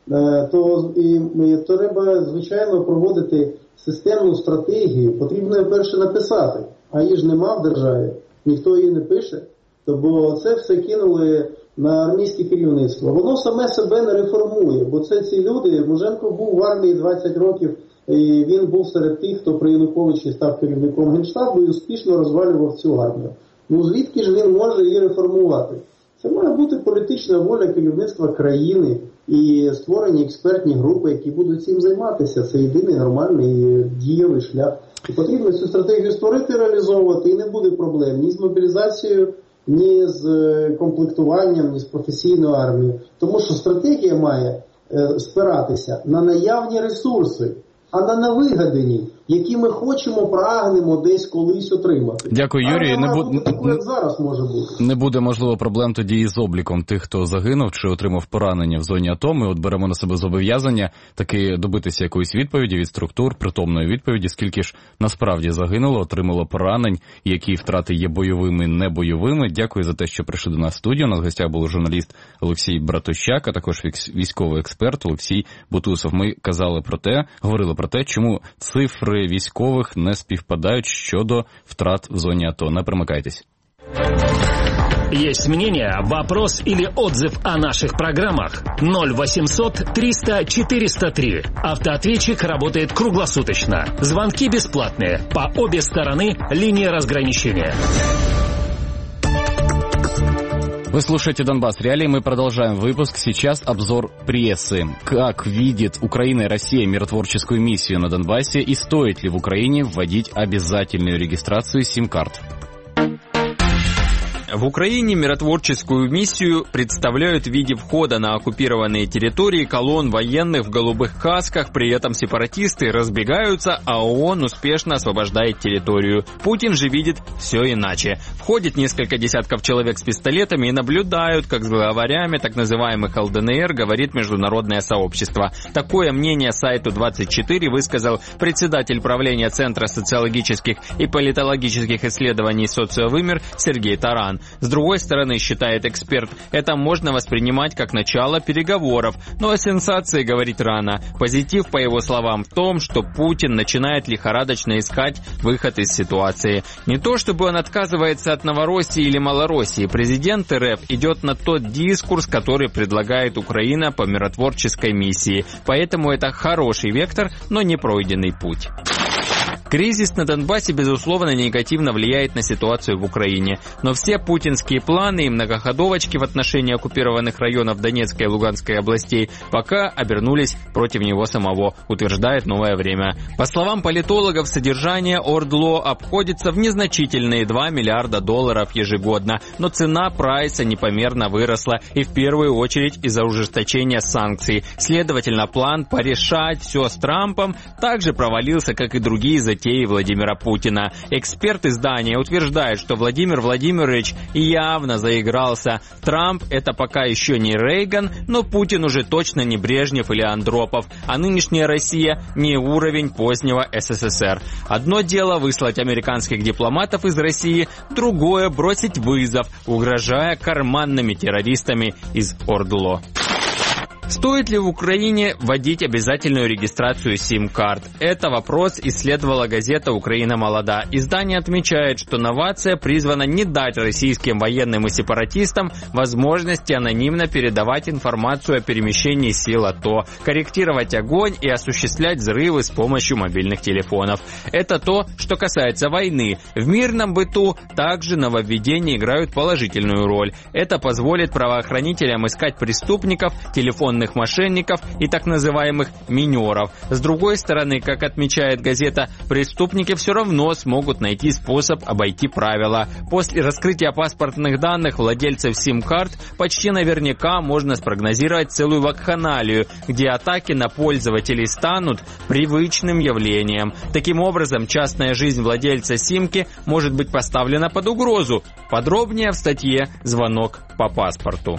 то, і, то треба, звичайно, проводити системну стратегію. Потрібно її перше написати, а її ж нема в державі, ніхто її не пише. Бо це все кинули на армійське керівництво. Воно саме себе не реформує, бо це ці люди, Муженко був в армії двадцять років, і він був серед тих, хто при Януковичі став керівником Генштабу і успішно розвалював цю армію. Ну звідки ж він може її реформувати? Це має бути політична воля керівництва країни і створені експертні групи, які будуть цим займатися. Це єдиний нормальний дієвий шлях. І потрібно цю стратегію створити, реалізовувати, і не буде проблем ні з мобілізацією, ні з комплектуванням, ні з професійною армією. Тому що стратегія має е, спиратися на наявні ресурси, а не на вигадані, які ми хочемо, прагнемо десь колись отримати. Дякую, Юрій. Не, бу... таку, як зараз може бути. Не буде, можливо, проблем тоді із обліком тих, хто загинув чи отримав поранення в зоні АТО. Ми от беремо на себе зобов'язання таки добитися якоїсь відповіді від структур, притомної відповіді, скільки ж насправді загинуло, отримало поранень, які втрати є бойовими, не бойовими. Дякую за те, що прийшли до нас в студію. У нас в гостях був журналіст Олексій Братощак, а також військовий експерт Олексій Бутусов. Ми казали про те, говорили про те, чому цифри військових не співпадають щодо втрат в зоні АТО. Не примикайтесь. Есть мнение, вопрос или отзыв о наших программах? ноль восемьсот триста четыреста три. Автоответчик работает круглосуточно. Звонки бесплатные. По обе стороны линии разграничения. Вы слушаете «Донбасс Реалии». Мы продолжаем выпуск. Сейчас обзор прессы. Как видит Украина и Россия миротворческую миссию на Донбассе и стоит ли в Украине вводить обязательную регистрацию сим-карт? В Украине миротворческую миссию представляют в виде входа на оккупированные территории колонн военных в голубых касках, при этом сепаратисты разбегаются, а ООН успешно освобождает территорию. Путин же видит все иначе. Входит несколько десятков человек с пистолетами и наблюдают, как с главарями так называемых эл дэ эн эр говорит международное сообщество. Такое мнение сайту двадцать четыре высказал председатель правления Центра социологических и политологических исследований «Социовымер» Сергей Таран. С другой стороны, считает эксперт, это можно воспринимать как начало переговоров, но о сенсации говорить рано. Позитив, по его словам, в том, что Путин начинает лихорадочно искать выход из ситуации. Не то чтобы он отказывается от Новороссии или Малороссии, президент эр эф идет на тот дискурс, который предлагает Украина по миротворческой миссии. Поэтому это хороший вектор, но не пройденный путь. Кризис на Донбассе, безусловно, негативно влияет на ситуацию в Украине. Но все путинские планы и многоходовочки в отношении оккупированных районов Донецкой и Луганской областей пока обернулись против него самого, утверждает «Новое время». По словам политологов, содержание ОРДЛО обходится в незначительные два миллиарда долларов ежегодно. Но цена прайса непомерно выросла, и в первую очередь из-за ужесточения санкций. Следовательно, план порешать все с Трампом также провалился, как и другие затеи Владимира Путина. Эксперт издания утверждает, что Владимир Владимирович явно заигрался. Трамп — это пока еще не Рейган, но Путин уже точно не Брежнев или Андропов, а нынешняя Россия не уровень позднего эс эс эс эр. Одно дело выслать американских дипломатов из России, другое — бросить вызов, угрожая карманными террористами из ОРДЛО. Стоит ли в Украине вводить обязательную регистрацию сим-карт? Это вопрос исследовала газета «Украина молода». Издание отмечает, что новация призвана не дать российским военным и сепаратистам возможности анонимно передавать информацию о перемещении сил АТО, корректировать огонь и осуществлять взрывы с помощью мобильных телефонов. Это то, что касается войны. В мирном быту также нововведения играют положительную роль. Это позволит правоохранителям искать преступников, телефонных мошенников и так называемых минеров. С другой стороны, как отмечает газета, преступники все равно смогут найти способ обойти правила. После раскрытия паспортных данных владельцев сим-карт почти наверняка можно спрогнозировать целую вакханалию, где атаки на пользователей станут привычным явлением. Таким образом, частная жизнь владельца симки может быть поставлена под угрозу. Подробнее в статье «Звонок по паспорту».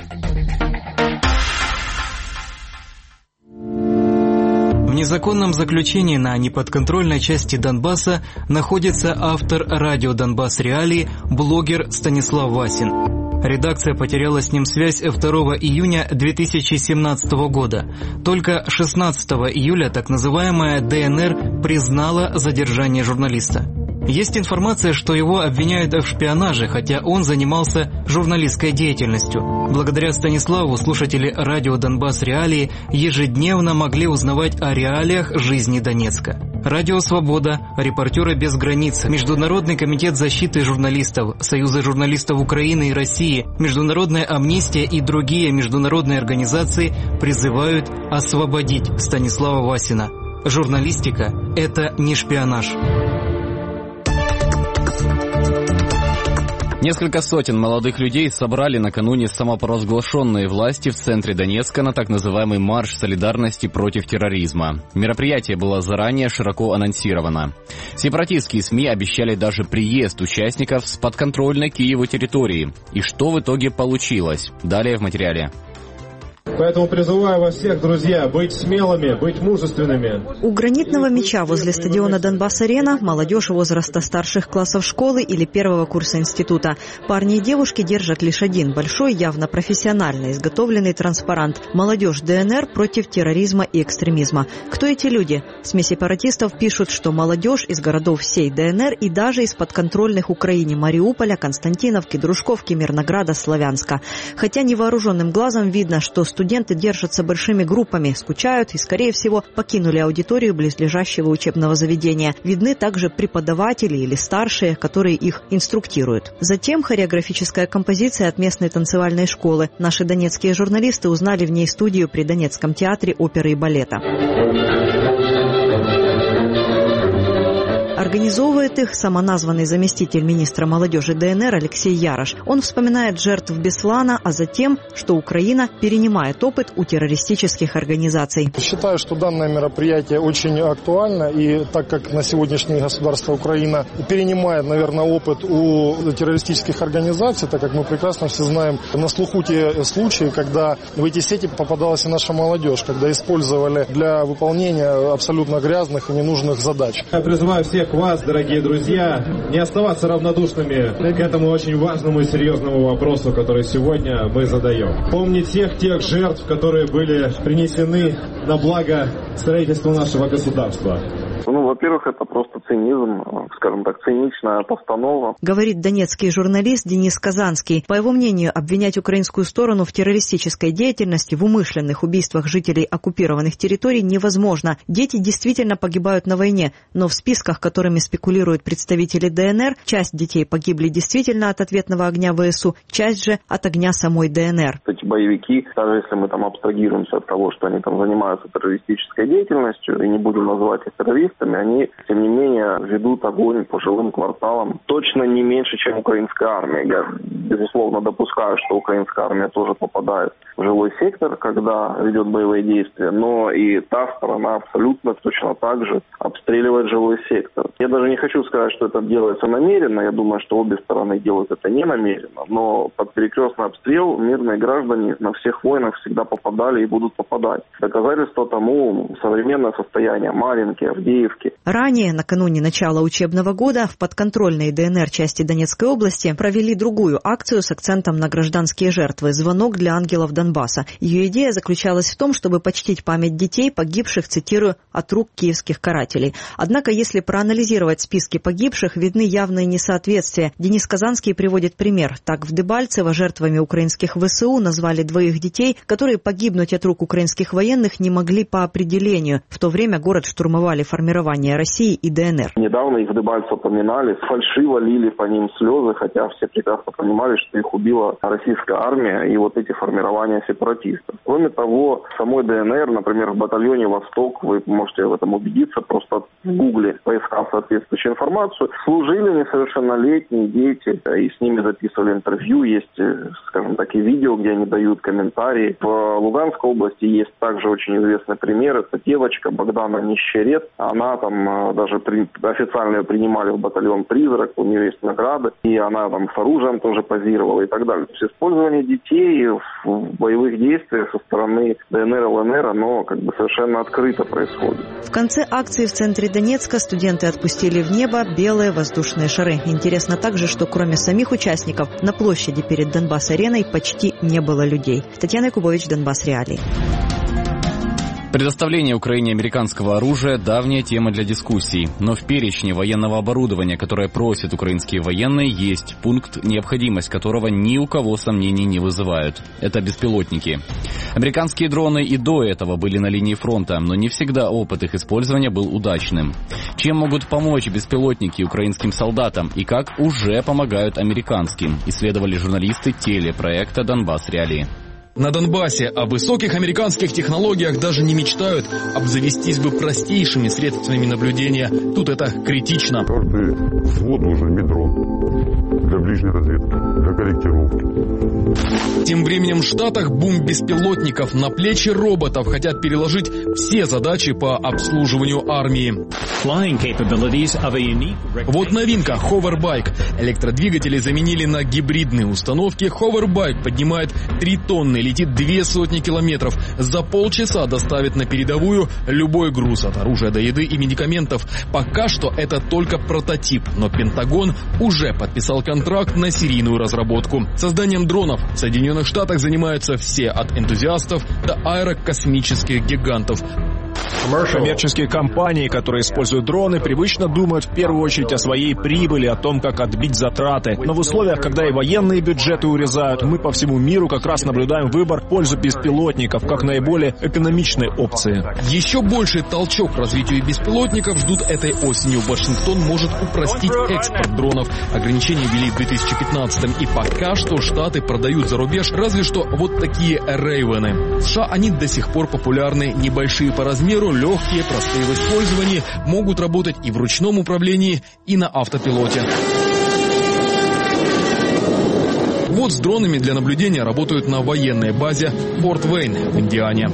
В незаконном заключении на неподконтрольной части Донбасса находится автор радио «Донбасс Реалии», блогер Станислав Васин. Редакция потеряла с ним связь второго июня две тысячи семнадцатого года. Только шестнадцатого июля так называемая дэ эн эр признала задержание журналиста. Есть информация, что его обвиняют в шпионаже, хотя он занимался журналистской деятельностью. Благодаря Станиславу слушатели радио «Донбасс Реалии» ежедневно могли узнавать о реалиях жизни Донецка. Радио «Свобода», «Репортеры без границ», Международный комитет защиты журналистов, Союзы журналистов Украины и России, Международная амнистия и другие международные организации призывают освободить Станислава Васина. Журналистика – это не шпионаж. Несколько сотен молодых людей собрали накануне самопровозглашенные власти в центре Донецка на так называемый «Марш солидарности против терроризма». Мероприятие было заранее широко анонсировано. Сепаратистские СМИ обещали даже приезд участников с подконтрольной Киеву территории. И что в итоге получилось? Далее в материале. Поэтому призываю вас всех, друзья, быть смелыми, быть мужественными. У гранитного мяча возле стадиона «Донбасс-арена» молодежь возраста старших классов школы или первого курса института. Парни и девушки держат лишь один большой, явно профессионально изготовленный транспарант «Молодежь дэ эн эр против терроризма и экстремизма». Кто эти люди? СМИ сепаратистов пишут, что молодежь из городов всей дэ эн эр и даже из подконтрольных Украине Мариуполя, Константиновки, Дружковки, Мирнограда, Славянска. Хотя невооруженным глазом видно, что студенты держатся большими группами, скучают и, скорее всего, покинули аудиторию близлежащего учебного заведения. Видны также преподаватели или старшие, которые их инструктируют. Затем хореографическая композиция от местной танцевальной школы. Наши донецкие журналисты узнали в ней студию при Донецком театре оперы и балета. организовывает их самоназванный заместитель министра молодежи ДНР Алексей Ярош. Он вспоминает жертв Беслана, а затем, что Украина перенимает опыт у террористических организаций. Считаю, что данное мероприятие очень актуально, и так как на сегодняшнее государство Украина перенимает, наверное, опыт у террористических организаций, так как мы прекрасно все знаем на слуху те случаи, когда в эти сети попадалась и наша молодежь, когда использовали для выполнения абсолютно грязных и ненужных задач. Я призываю всех вас, дорогие друзья, не оставаться равнодушными к этому очень важному и серьезному вопросу, который сегодня мы задаем. Помнить всех тех жертв, которые были принесены на благо строительства нашего государства. Ну, во-первых, это просто цинизм, скажем так, циничная постанова. Говорит донецкий журналист Денис Казанский. По его мнению, обвинять украинскую сторону в террористической деятельности, в умышленных убийствах жителей оккупированных территорий невозможно. Дети действительно погибают на войне, но в списках, которыми спекулируют представители ДНР, часть детей погибли действительно от ответного огня ВСУ, часть же от огня самой ДНР. Эти боевики, даже если мы там абстрагируемся от того, что они там занимаются террористической деятельностью, и не будем называть их террористами, они, тем не менее, ведут огонь по жилым кварталам точно не меньше, чем украинская армия. Я, безусловно, допускаю, что украинская армия тоже попадает в жилой сектор, когда ведет боевые действия, но и та сторона абсолютно точно так же обстреливает жилой сектор. Я даже не хочу сказать, что это делается намеренно, я думаю, что обе стороны делают это не намеренно, но под перекрестный обстрел мирные граждане на всех войнах всегда попадали и будут попадать. Доказательство тому современное состояние Марьинки, Авдеевки. Ранее, накануне начала учебного года, в подконтрольной ДНР части Донецкой области провели другую акцию с акцентом на гражданские жертвы «Звонок для ангелов Донбасса». Ее идея заключалась в том, чтобы почтить память детей, погибших, цитирую, от рук киевских карателей. Однако, если проанализировать списки погибших, видны явные несоответствия. Денис Казанский приводит пример. Так, в Дебальцево жертвами украинских ВСУ назвали двоих детей, которые погибнуть от рук украинских военных не могли по определению. В то время город штурмовали формирования России и ДНР. Недавно их в Дебальцево поминали, фальшиво лили по ним слезы, хотя все прекрасно понимали, что их убила российская армия и вот эти формирования сепаратистов. Кроме того, в самой ДНР, например, в батальоне «Восток», вы можете в этом убедиться, просто в гугле поискав соответствующую информацию, служили несовершеннолетние дети, и с ними записывали интервью, есть, скажем так, и видео, где они дают комментарии. В Луганской области есть также очень известный пример, это девочка Богдана Нищерет, она там даже при, официально ее принимали в батальон «Призрак», у нее есть награды, и она там с оружием тоже позировала и так далее. То есть использование детей в боевых действиях со стороны ДНР и ЛНР, оно как бы совершенно открыто происходит. В конце акции в центре Донецка студенты отпустили в небо белые воздушные шары. Интересно также, что кроме самих участников на площади перед Донбасс-ареной почти не было людей. Татьяна Якубович, Донбасс Реалии. Предоставление Украине американского оружия – давняя тема для дискуссий. Но в перечне военного оборудования, которое просят украинские военные, есть пункт, необходимость которого ни у кого сомнений не вызывают. Это беспилотники. Американские дроны и до этого были на линии фронта, но не всегда опыт их использования был удачным. Чем могут помочь беспилотники украинским солдатам и как уже помогают американским, исследовали журналисты телепроекта «Донбасс Реалии». На Донбассе о высоких американских технологиях даже не мечтают. Обзавестись бы простейшими средствами наблюдения. Тут это критично. Каждый взвод нужен дрон для ближней разведки, для корректировки. Тем временем в Штатах бум беспилотников. На плечи роботов хотят переложить все задачи по обслуживанию армии. Вот новинка – Hoverbike. Электродвигатели заменили на гибридные установки. Hoverbike поднимает три тонны, летит две сотни километров. За полчаса доставит на передовую любой груз, от оружия до еды и медикаментов. Пока что это только прототип, но Пентагон уже подписал контракт на серийную разработку. Созданием дронов в Соединенных Штатах занимаются все, от энтузиастов до аэрокосмических гигантов. Коммерческие компании, которые используют дроны, привычно думают в первую очередь о своей прибыли, о том, как отбить затраты. Но в условиях, когда и военные бюджеты урезают, мы по всему миру как раз наблюдаем выбор в пользу беспилотников как наиболее экономичной опции. Еще больший толчок к развитию беспилотников ждут этой осенью. Вашингтон может упростить экспорт дронов. Ограничения ввели в две тысячи пятнадцатом, и пока что Штаты продают за рубеж разве что вот такие Рейвены. В США они до сих пор популярны, небольшие по размеру, примеру, легкие, простые в использовании, могут работать и в ручном управлении, и на автопилоте. Вот с дронами для наблюдения работают на военной базе Форт Вейн в Индиане.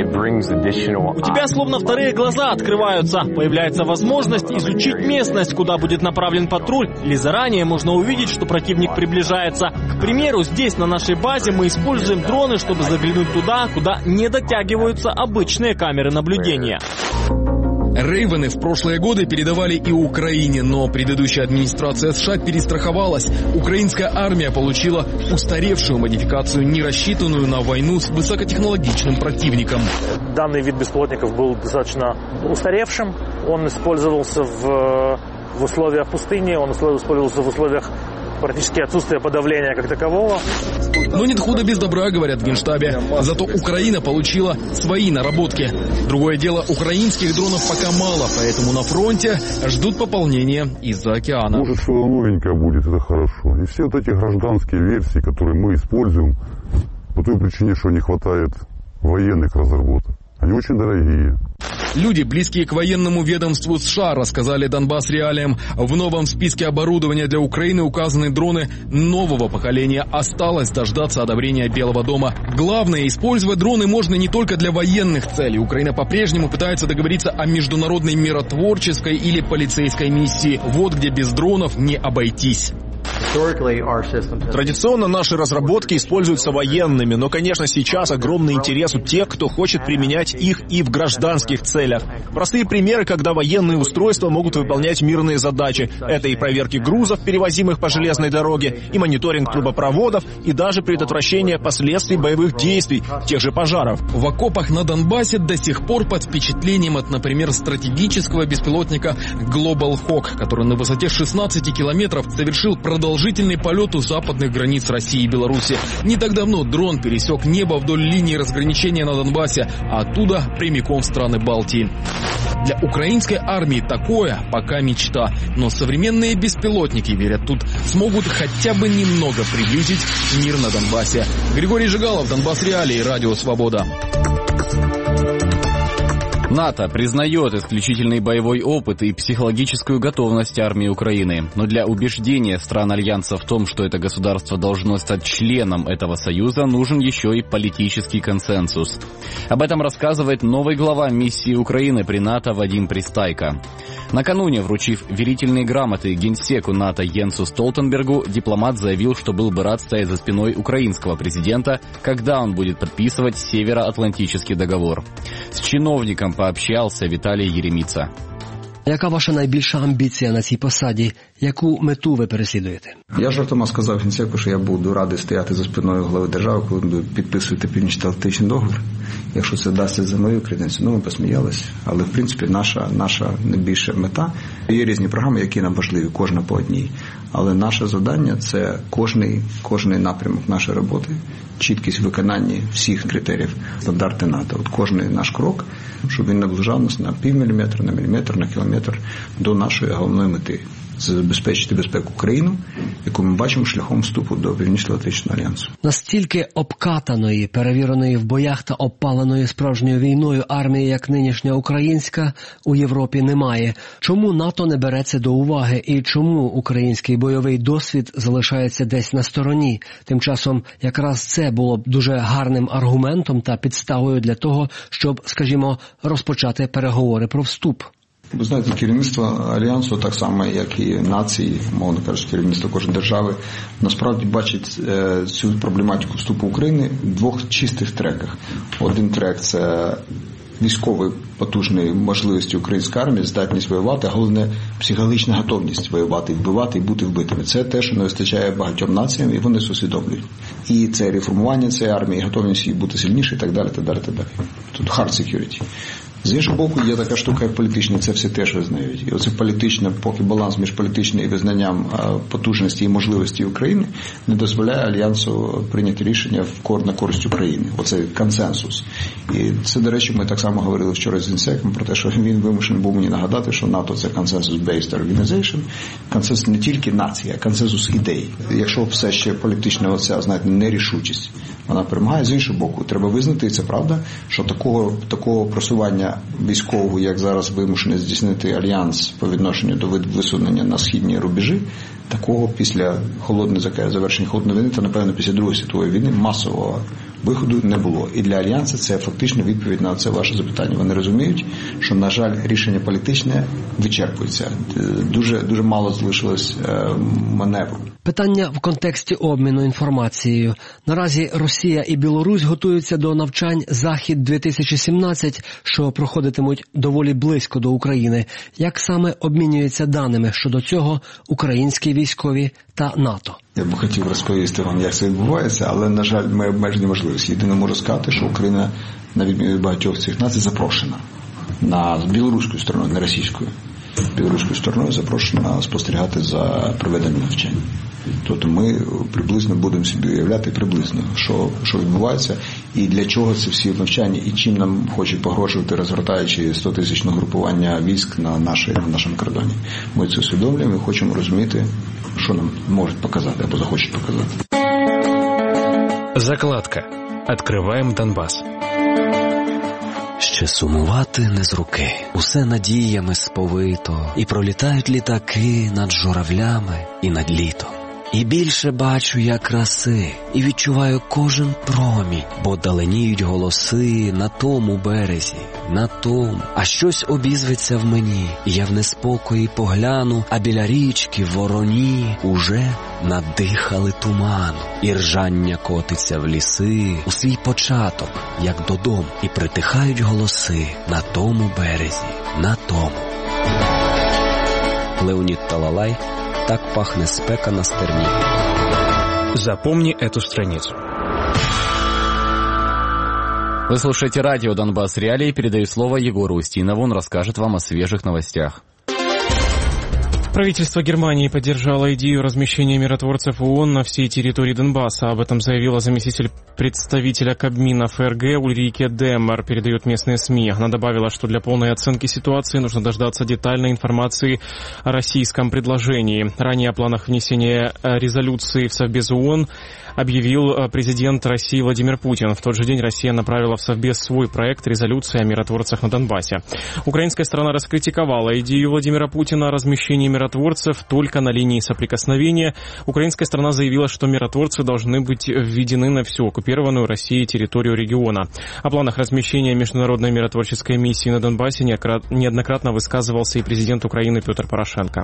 У тебя словно вторые глаза открываются. Появляется возможность изучить местность, куда будет направлен патруль, или заранее можно увидеть, что противник приближается. К примеру, здесь на нашей базе мы используем дроны, чтобы заглянуть туда, куда не дотягиваются обычные камеры наблюдения. Рейвены в прошлые годы передавали и Украине, но предыдущая администрация США перестраховалась. Украинская армия получила устаревшую модификацию, не рассчитанную на войну с высокотехнологичным противником. Данный вид беспилотников был достаточно устаревшим. Он использовался в, в условиях пустыни, он использовался в условиях практически отсутствия подавления как такового. Но нет худа без добра, говорят в Генштабе. Зато Украина получила свои наработки. Другое дело, украинских дронов пока мало, поэтому на фронте ждут пополнения из-за океана. Может, что новенькое будет, это хорошо. И все вот эти гражданские версии, которые мы используем, по той причине, что не хватает военных разработок. Они очень дорогие. Люди, близкие к военному ведомству США, рассказали Донбасс Реалиям. В новом списке оборудования для Украины указаны дроны нового поколения. Осталось дождаться одобрения Белого дома. Главное, использовать дроны можно не только для военных целей. Украина по-прежнему пытается договориться о международной миротворческой или полицейской миссии. Вот где без дронов не обойтись. Традиционно наши разработки используются военными, но, конечно, сейчас огромный интерес у тех, кто хочет применять их и в гражданских целях. Простые примеры, когда военные устройства могут выполнять мирные задачи. Это и проверки грузов, перевозимых по железной дороге, и мониторинг трубопроводов, и даже предотвращение последствий боевых действий, тех же пожаров. В окопах на Донбассе до сих пор под впечатлением от, например, стратегического беспилотника Global Hawk, который на высоте шестнадцати километров совершил продолжительный полет у западных границ России и Беларуси. Не так давно дрон пересек небо вдоль линии разграничения на Донбассе, а оттуда прямиком в страны Балтии. Для украинской армии такое пока мечта, но современные беспилотники, верят тут, смогут хотя бы немного приблизить мир на Донбассе. Григорий Жигалов, Донбасс Реалии, Радио Свобода. НАТО признает исключительный боевой опыт и психологическую готовность армии Украины. Но для убеждения стран Альянса в том, что это государство должно стать членом этого союза, нужен еще и политический консенсус. Об этом рассказывает новый глава миссии Украины при НАТО Вадим Пристайко. Накануне, вручив верительные грамоты генсеку НАТО Йенсу Столтенбергу, дипломат заявил, что был бы рад стоять за спиной украинского президента, когда он будет подписывать Североатлантический договор. С чиновником пообщался Віталій Єреміца. Яка ваша найбільша амбіція на цій посаді? Яку мету ви переслідуєте? Я жартома сказав генсеку, що я буду радий стояти за спиною глави держави, коли буду підписувати Північно-Атлантичний договір. Якщо це вдасться за мою креденцію, ну ми посміялися. Але в принципі наша, наша найбільша мета. Є різні програми, які нам важливі, кожна по одній. Але наше завдання – це кожний, кожний напрямок нашої роботи, чіткість виконання всіх критеріїв, стандарти НАТО. От кожний наш крок, щоб він наближав нас на півміліметра, на міліметр, на кілометр до нашої головної мети – забезпечити безпеку України, яку ми бачимо шляхом вступу до Північно-Атлантичного альянсу. Настільки обкатаної, перевіреної в боях та обпаленої справжньою війною армії, як нинішня українська, у Європі немає. Чому НАТО не бере це до уваги і чому український бойовий досвід залишається десь на стороні? Тим часом якраз це було б дуже гарним аргументом та підставою для того, щоб, скажімо, розпочати переговори про вступ. Ви знаєте, керівництво Альянсу, так само, як і нації, мовно кажучи, керівництво кожної держави, насправді бачить е, цю проблематику вступу України в двох чистих треках. Один трек – це військові потужні можливості української армії, здатність воювати, а головне психологічна готовність воювати, вбивати і бути вбитими. Це те, що не вистачає багатьом націям, і вони це усвідомлюють. І це реформування цієї армії, готовність її бути сильніше і так далі, так далі, так далі. Тут hard security. З іншого боку, є така штука, як політична, це всі теж визнають. І оце політичне, поки баланс між політичним і визнанням потужності і можливості України не дозволяє Альянсу прийняти рішення на користь України. Оце консенсус. І це, до речі, ми так само говорили вчора з Генсеком про те, що він вимушений був мені нагадати, що НАТО – це consensus-based organization. Консенсус не тільки нація, а консенсус ідей. Якщо все ще політична оця, знаєте, нерішучість вона перемагає. З іншого боку, треба визнати, і це правда, що такого, такого просування військового, як зараз вимушений здійснити Альянс по відношенню до висунення на східні рубежі, такого після холодної завершення холодної війни та, напевно, після Другої світової війни масового виходу не було. І для Альянсу це фактично відповідь на це ваше запитання. Вони розуміють, що, на жаль, рішення політичне вичерпується. Дуже, дуже мало залишилось маневру. Питання в контексті обміну інформацією. Наразі Росія і Білорусь готуються до навчань «Захід-дві тисячі сімнадцять», що проходитимуть доволі близько до України. Як саме обмінюються даними щодо цього українські військові та НАТО? Я б хотів розповісти вам, як це відбувається, але, на жаль, ми обмежені можливості. Єдине можу сказати, що Україна, на відміну від багатьох цих націй, запрошена на білоруською стороною, не російською. Білоруською стороною запрошена спостерігати за проведенням навчань. Тобто ми приблизно будемо собі уявляти приблизно, що, що відбувається, і для чого це всі навчання, і чим нам хочуть погрожувати, розгортаючи стотисячне групування військ на, нашій, на нашому кордоні. Ми це усвідомлюємо і хочемо розуміти, що нам можуть показати або захочуть показати. Закладка. Откриваємо Донбас. Ще сумувати не з руки, усе надіями сповито, і пролітають літаки над журавлями і над літом. І більше бачу я краси, і відчуваю кожен промінь, бо даленіють голоси на тому березі, на тому. А щось обізветься в мені, і я в неспокої погляну, а біля річки вороні уже надихали туману. І ржання котиться в ліси, у свій початок, як додому, і притихають голоси на тому березі, на тому. Леонід Талалай. Так пахнет спека на стерні. Запомни эту страницу. Вы слушаете радио «Донбасс Реалии». Передаю слово Егору Устинову. Он расскажет вам о свежих новостях. Правительство Германии поддержало идею размещения миротворцев ООН на всей территории Донбасса. Об этом заявила заместитель представителя Кабмина ФРГ Ульрике Деммер, передают местные СМИ. Она добавила, что для полной оценки ситуации нужно дождаться детальной информации о российском предложении. Ранее о планах внесения резолюции в Совбез ООН объявил президент России Владимир Путин. В тот же день Россия направила в Совбез свой проект резолюции о миротворцах на Донбассе. Украинская сторона раскритиковала идею Владимира Путина о размещении миротворцев только на линии соприкосновения. Украинская сторона заявила, что миротворцы должны быть введены на всю оккупированную Россией территорию региона. О планах размещения международной миротворческой миссии на Донбассе неоднократно высказывался и президент Украины Петр Порошенко.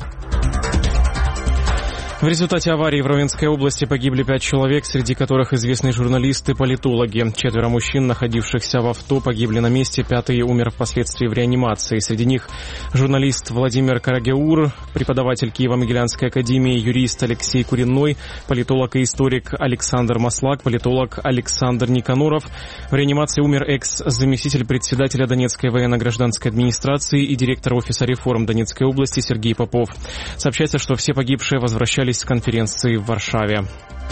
В результате аварии в Ровенской области погибли пять человек, среди которых известные журналисты и политологи. Четверо мужчин, находившихся в авто, погибли на месте, пятый умер впоследствии в реанимации. Среди них журналист Владимир Карагеур, преподаватель Киево-Могилянской академии, юрист Алексей Куриной, политолог и историк Александр Маслак, политолог Александр Никаноров. В реанимации умер экс-заместитель председателя Донецкой военно-гражданской администрации и директор офиса реформ Донецкой области Сергей Попов. Сообщается, что все погибшие возвращались с конференции в Варшаве.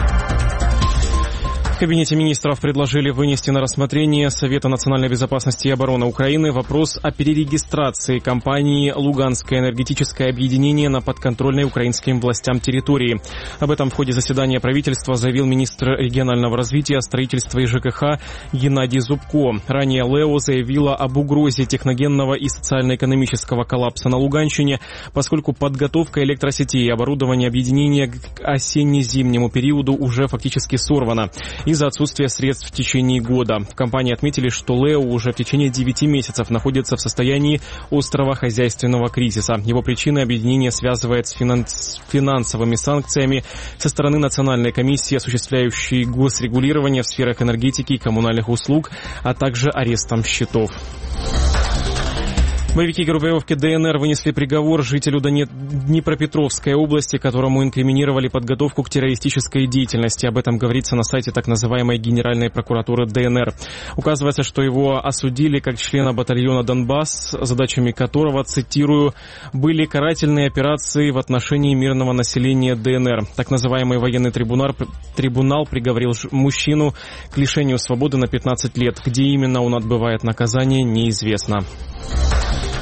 В Кабинете министров предложили вынести на рассмотрение Совета национальной безопасности и обороны Украины вопрос о перерегистрации компании «Луганское энергетическое объединение» на подконтрольной украинским властям территории. Об этом в ходе заседания правительства заявил министр регионального развития, строительства и ЖКХ Геннадий Зубко. Ранее ЛЭО заявила об угрозе техногенного и социально-экономического коллапса на Луганщине, поскольку подготовка электросетей и оборудования объединения к осенне-зимнему периоду уже фактически сорвана из-за отсутствия средств в течение года. В компании отметили, что ЛЭО уже в течение девяти месяцев находится в состоянии острого хозяйственного кризиса. Его причины объединение связывает с финанс- финансовыми санкциями со стороны Национальной комиссии, осуществляющей госрегулирование в сферах энергетики и коммунальных услуг, а также арестом счетов. Боевики группировки ДНР вынесли приговор жителю Днепропетровской области, которому инкриминировали подготовку к террористической деятельности. Об этом говорится на сайте так называемой Генеральной прокуратуры ДНР. Указывается, что его осудили как члена батальона «Донбасс», задачами которого, цитирую, были карательные операции в отношении мирного населения ДНР. Так называемый военный трибунал, трибунал приговорил мужчину к лишению свободы на пятнадцать лет. Где именно он отбывает наказание, неизвестно.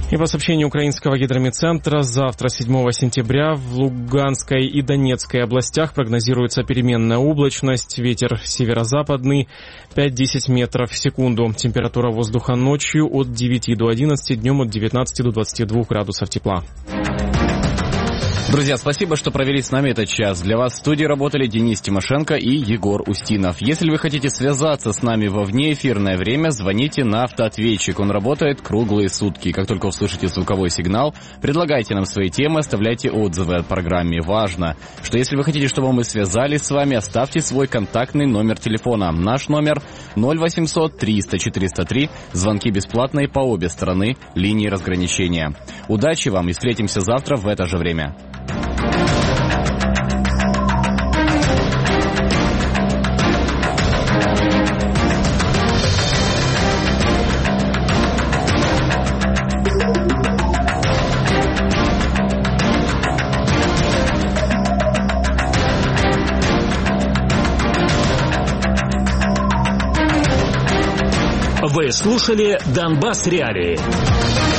И по сообщению украинского гидрометцентра, завтра, седьмого сентября, в Луганской и Донецкой областях прогнозируется переменная облачность, ветер северо-западный пять-десять метров в секунду. Температура воздуха ночью от девяти до одиннадцати, днем от девятнадцати до двадцати двух градусов тепла. Друзья, спасибо, что провели с нами этот час. Для вас в студии работали Денис Тимошенко и Егор Устинов. Если вы хотите связаться с нами во внеэфирное время, звоните на автоответчик. Он работает круглые сутки. Как только услышите звуковой сигнал, предлагайте нам свои темы, оставляйте отзывы о программе. Важно, что если вы хотите, чтобы мы связались с вами, оставьте свой контактный номер телефона. Наш номер ноль восемьсот триста четыреста три. Звонки бесплатные по обе стороны линии разграничения. Удачи вам и встретимся завтра в это же время. Вы слушали «Донбасс Реалии».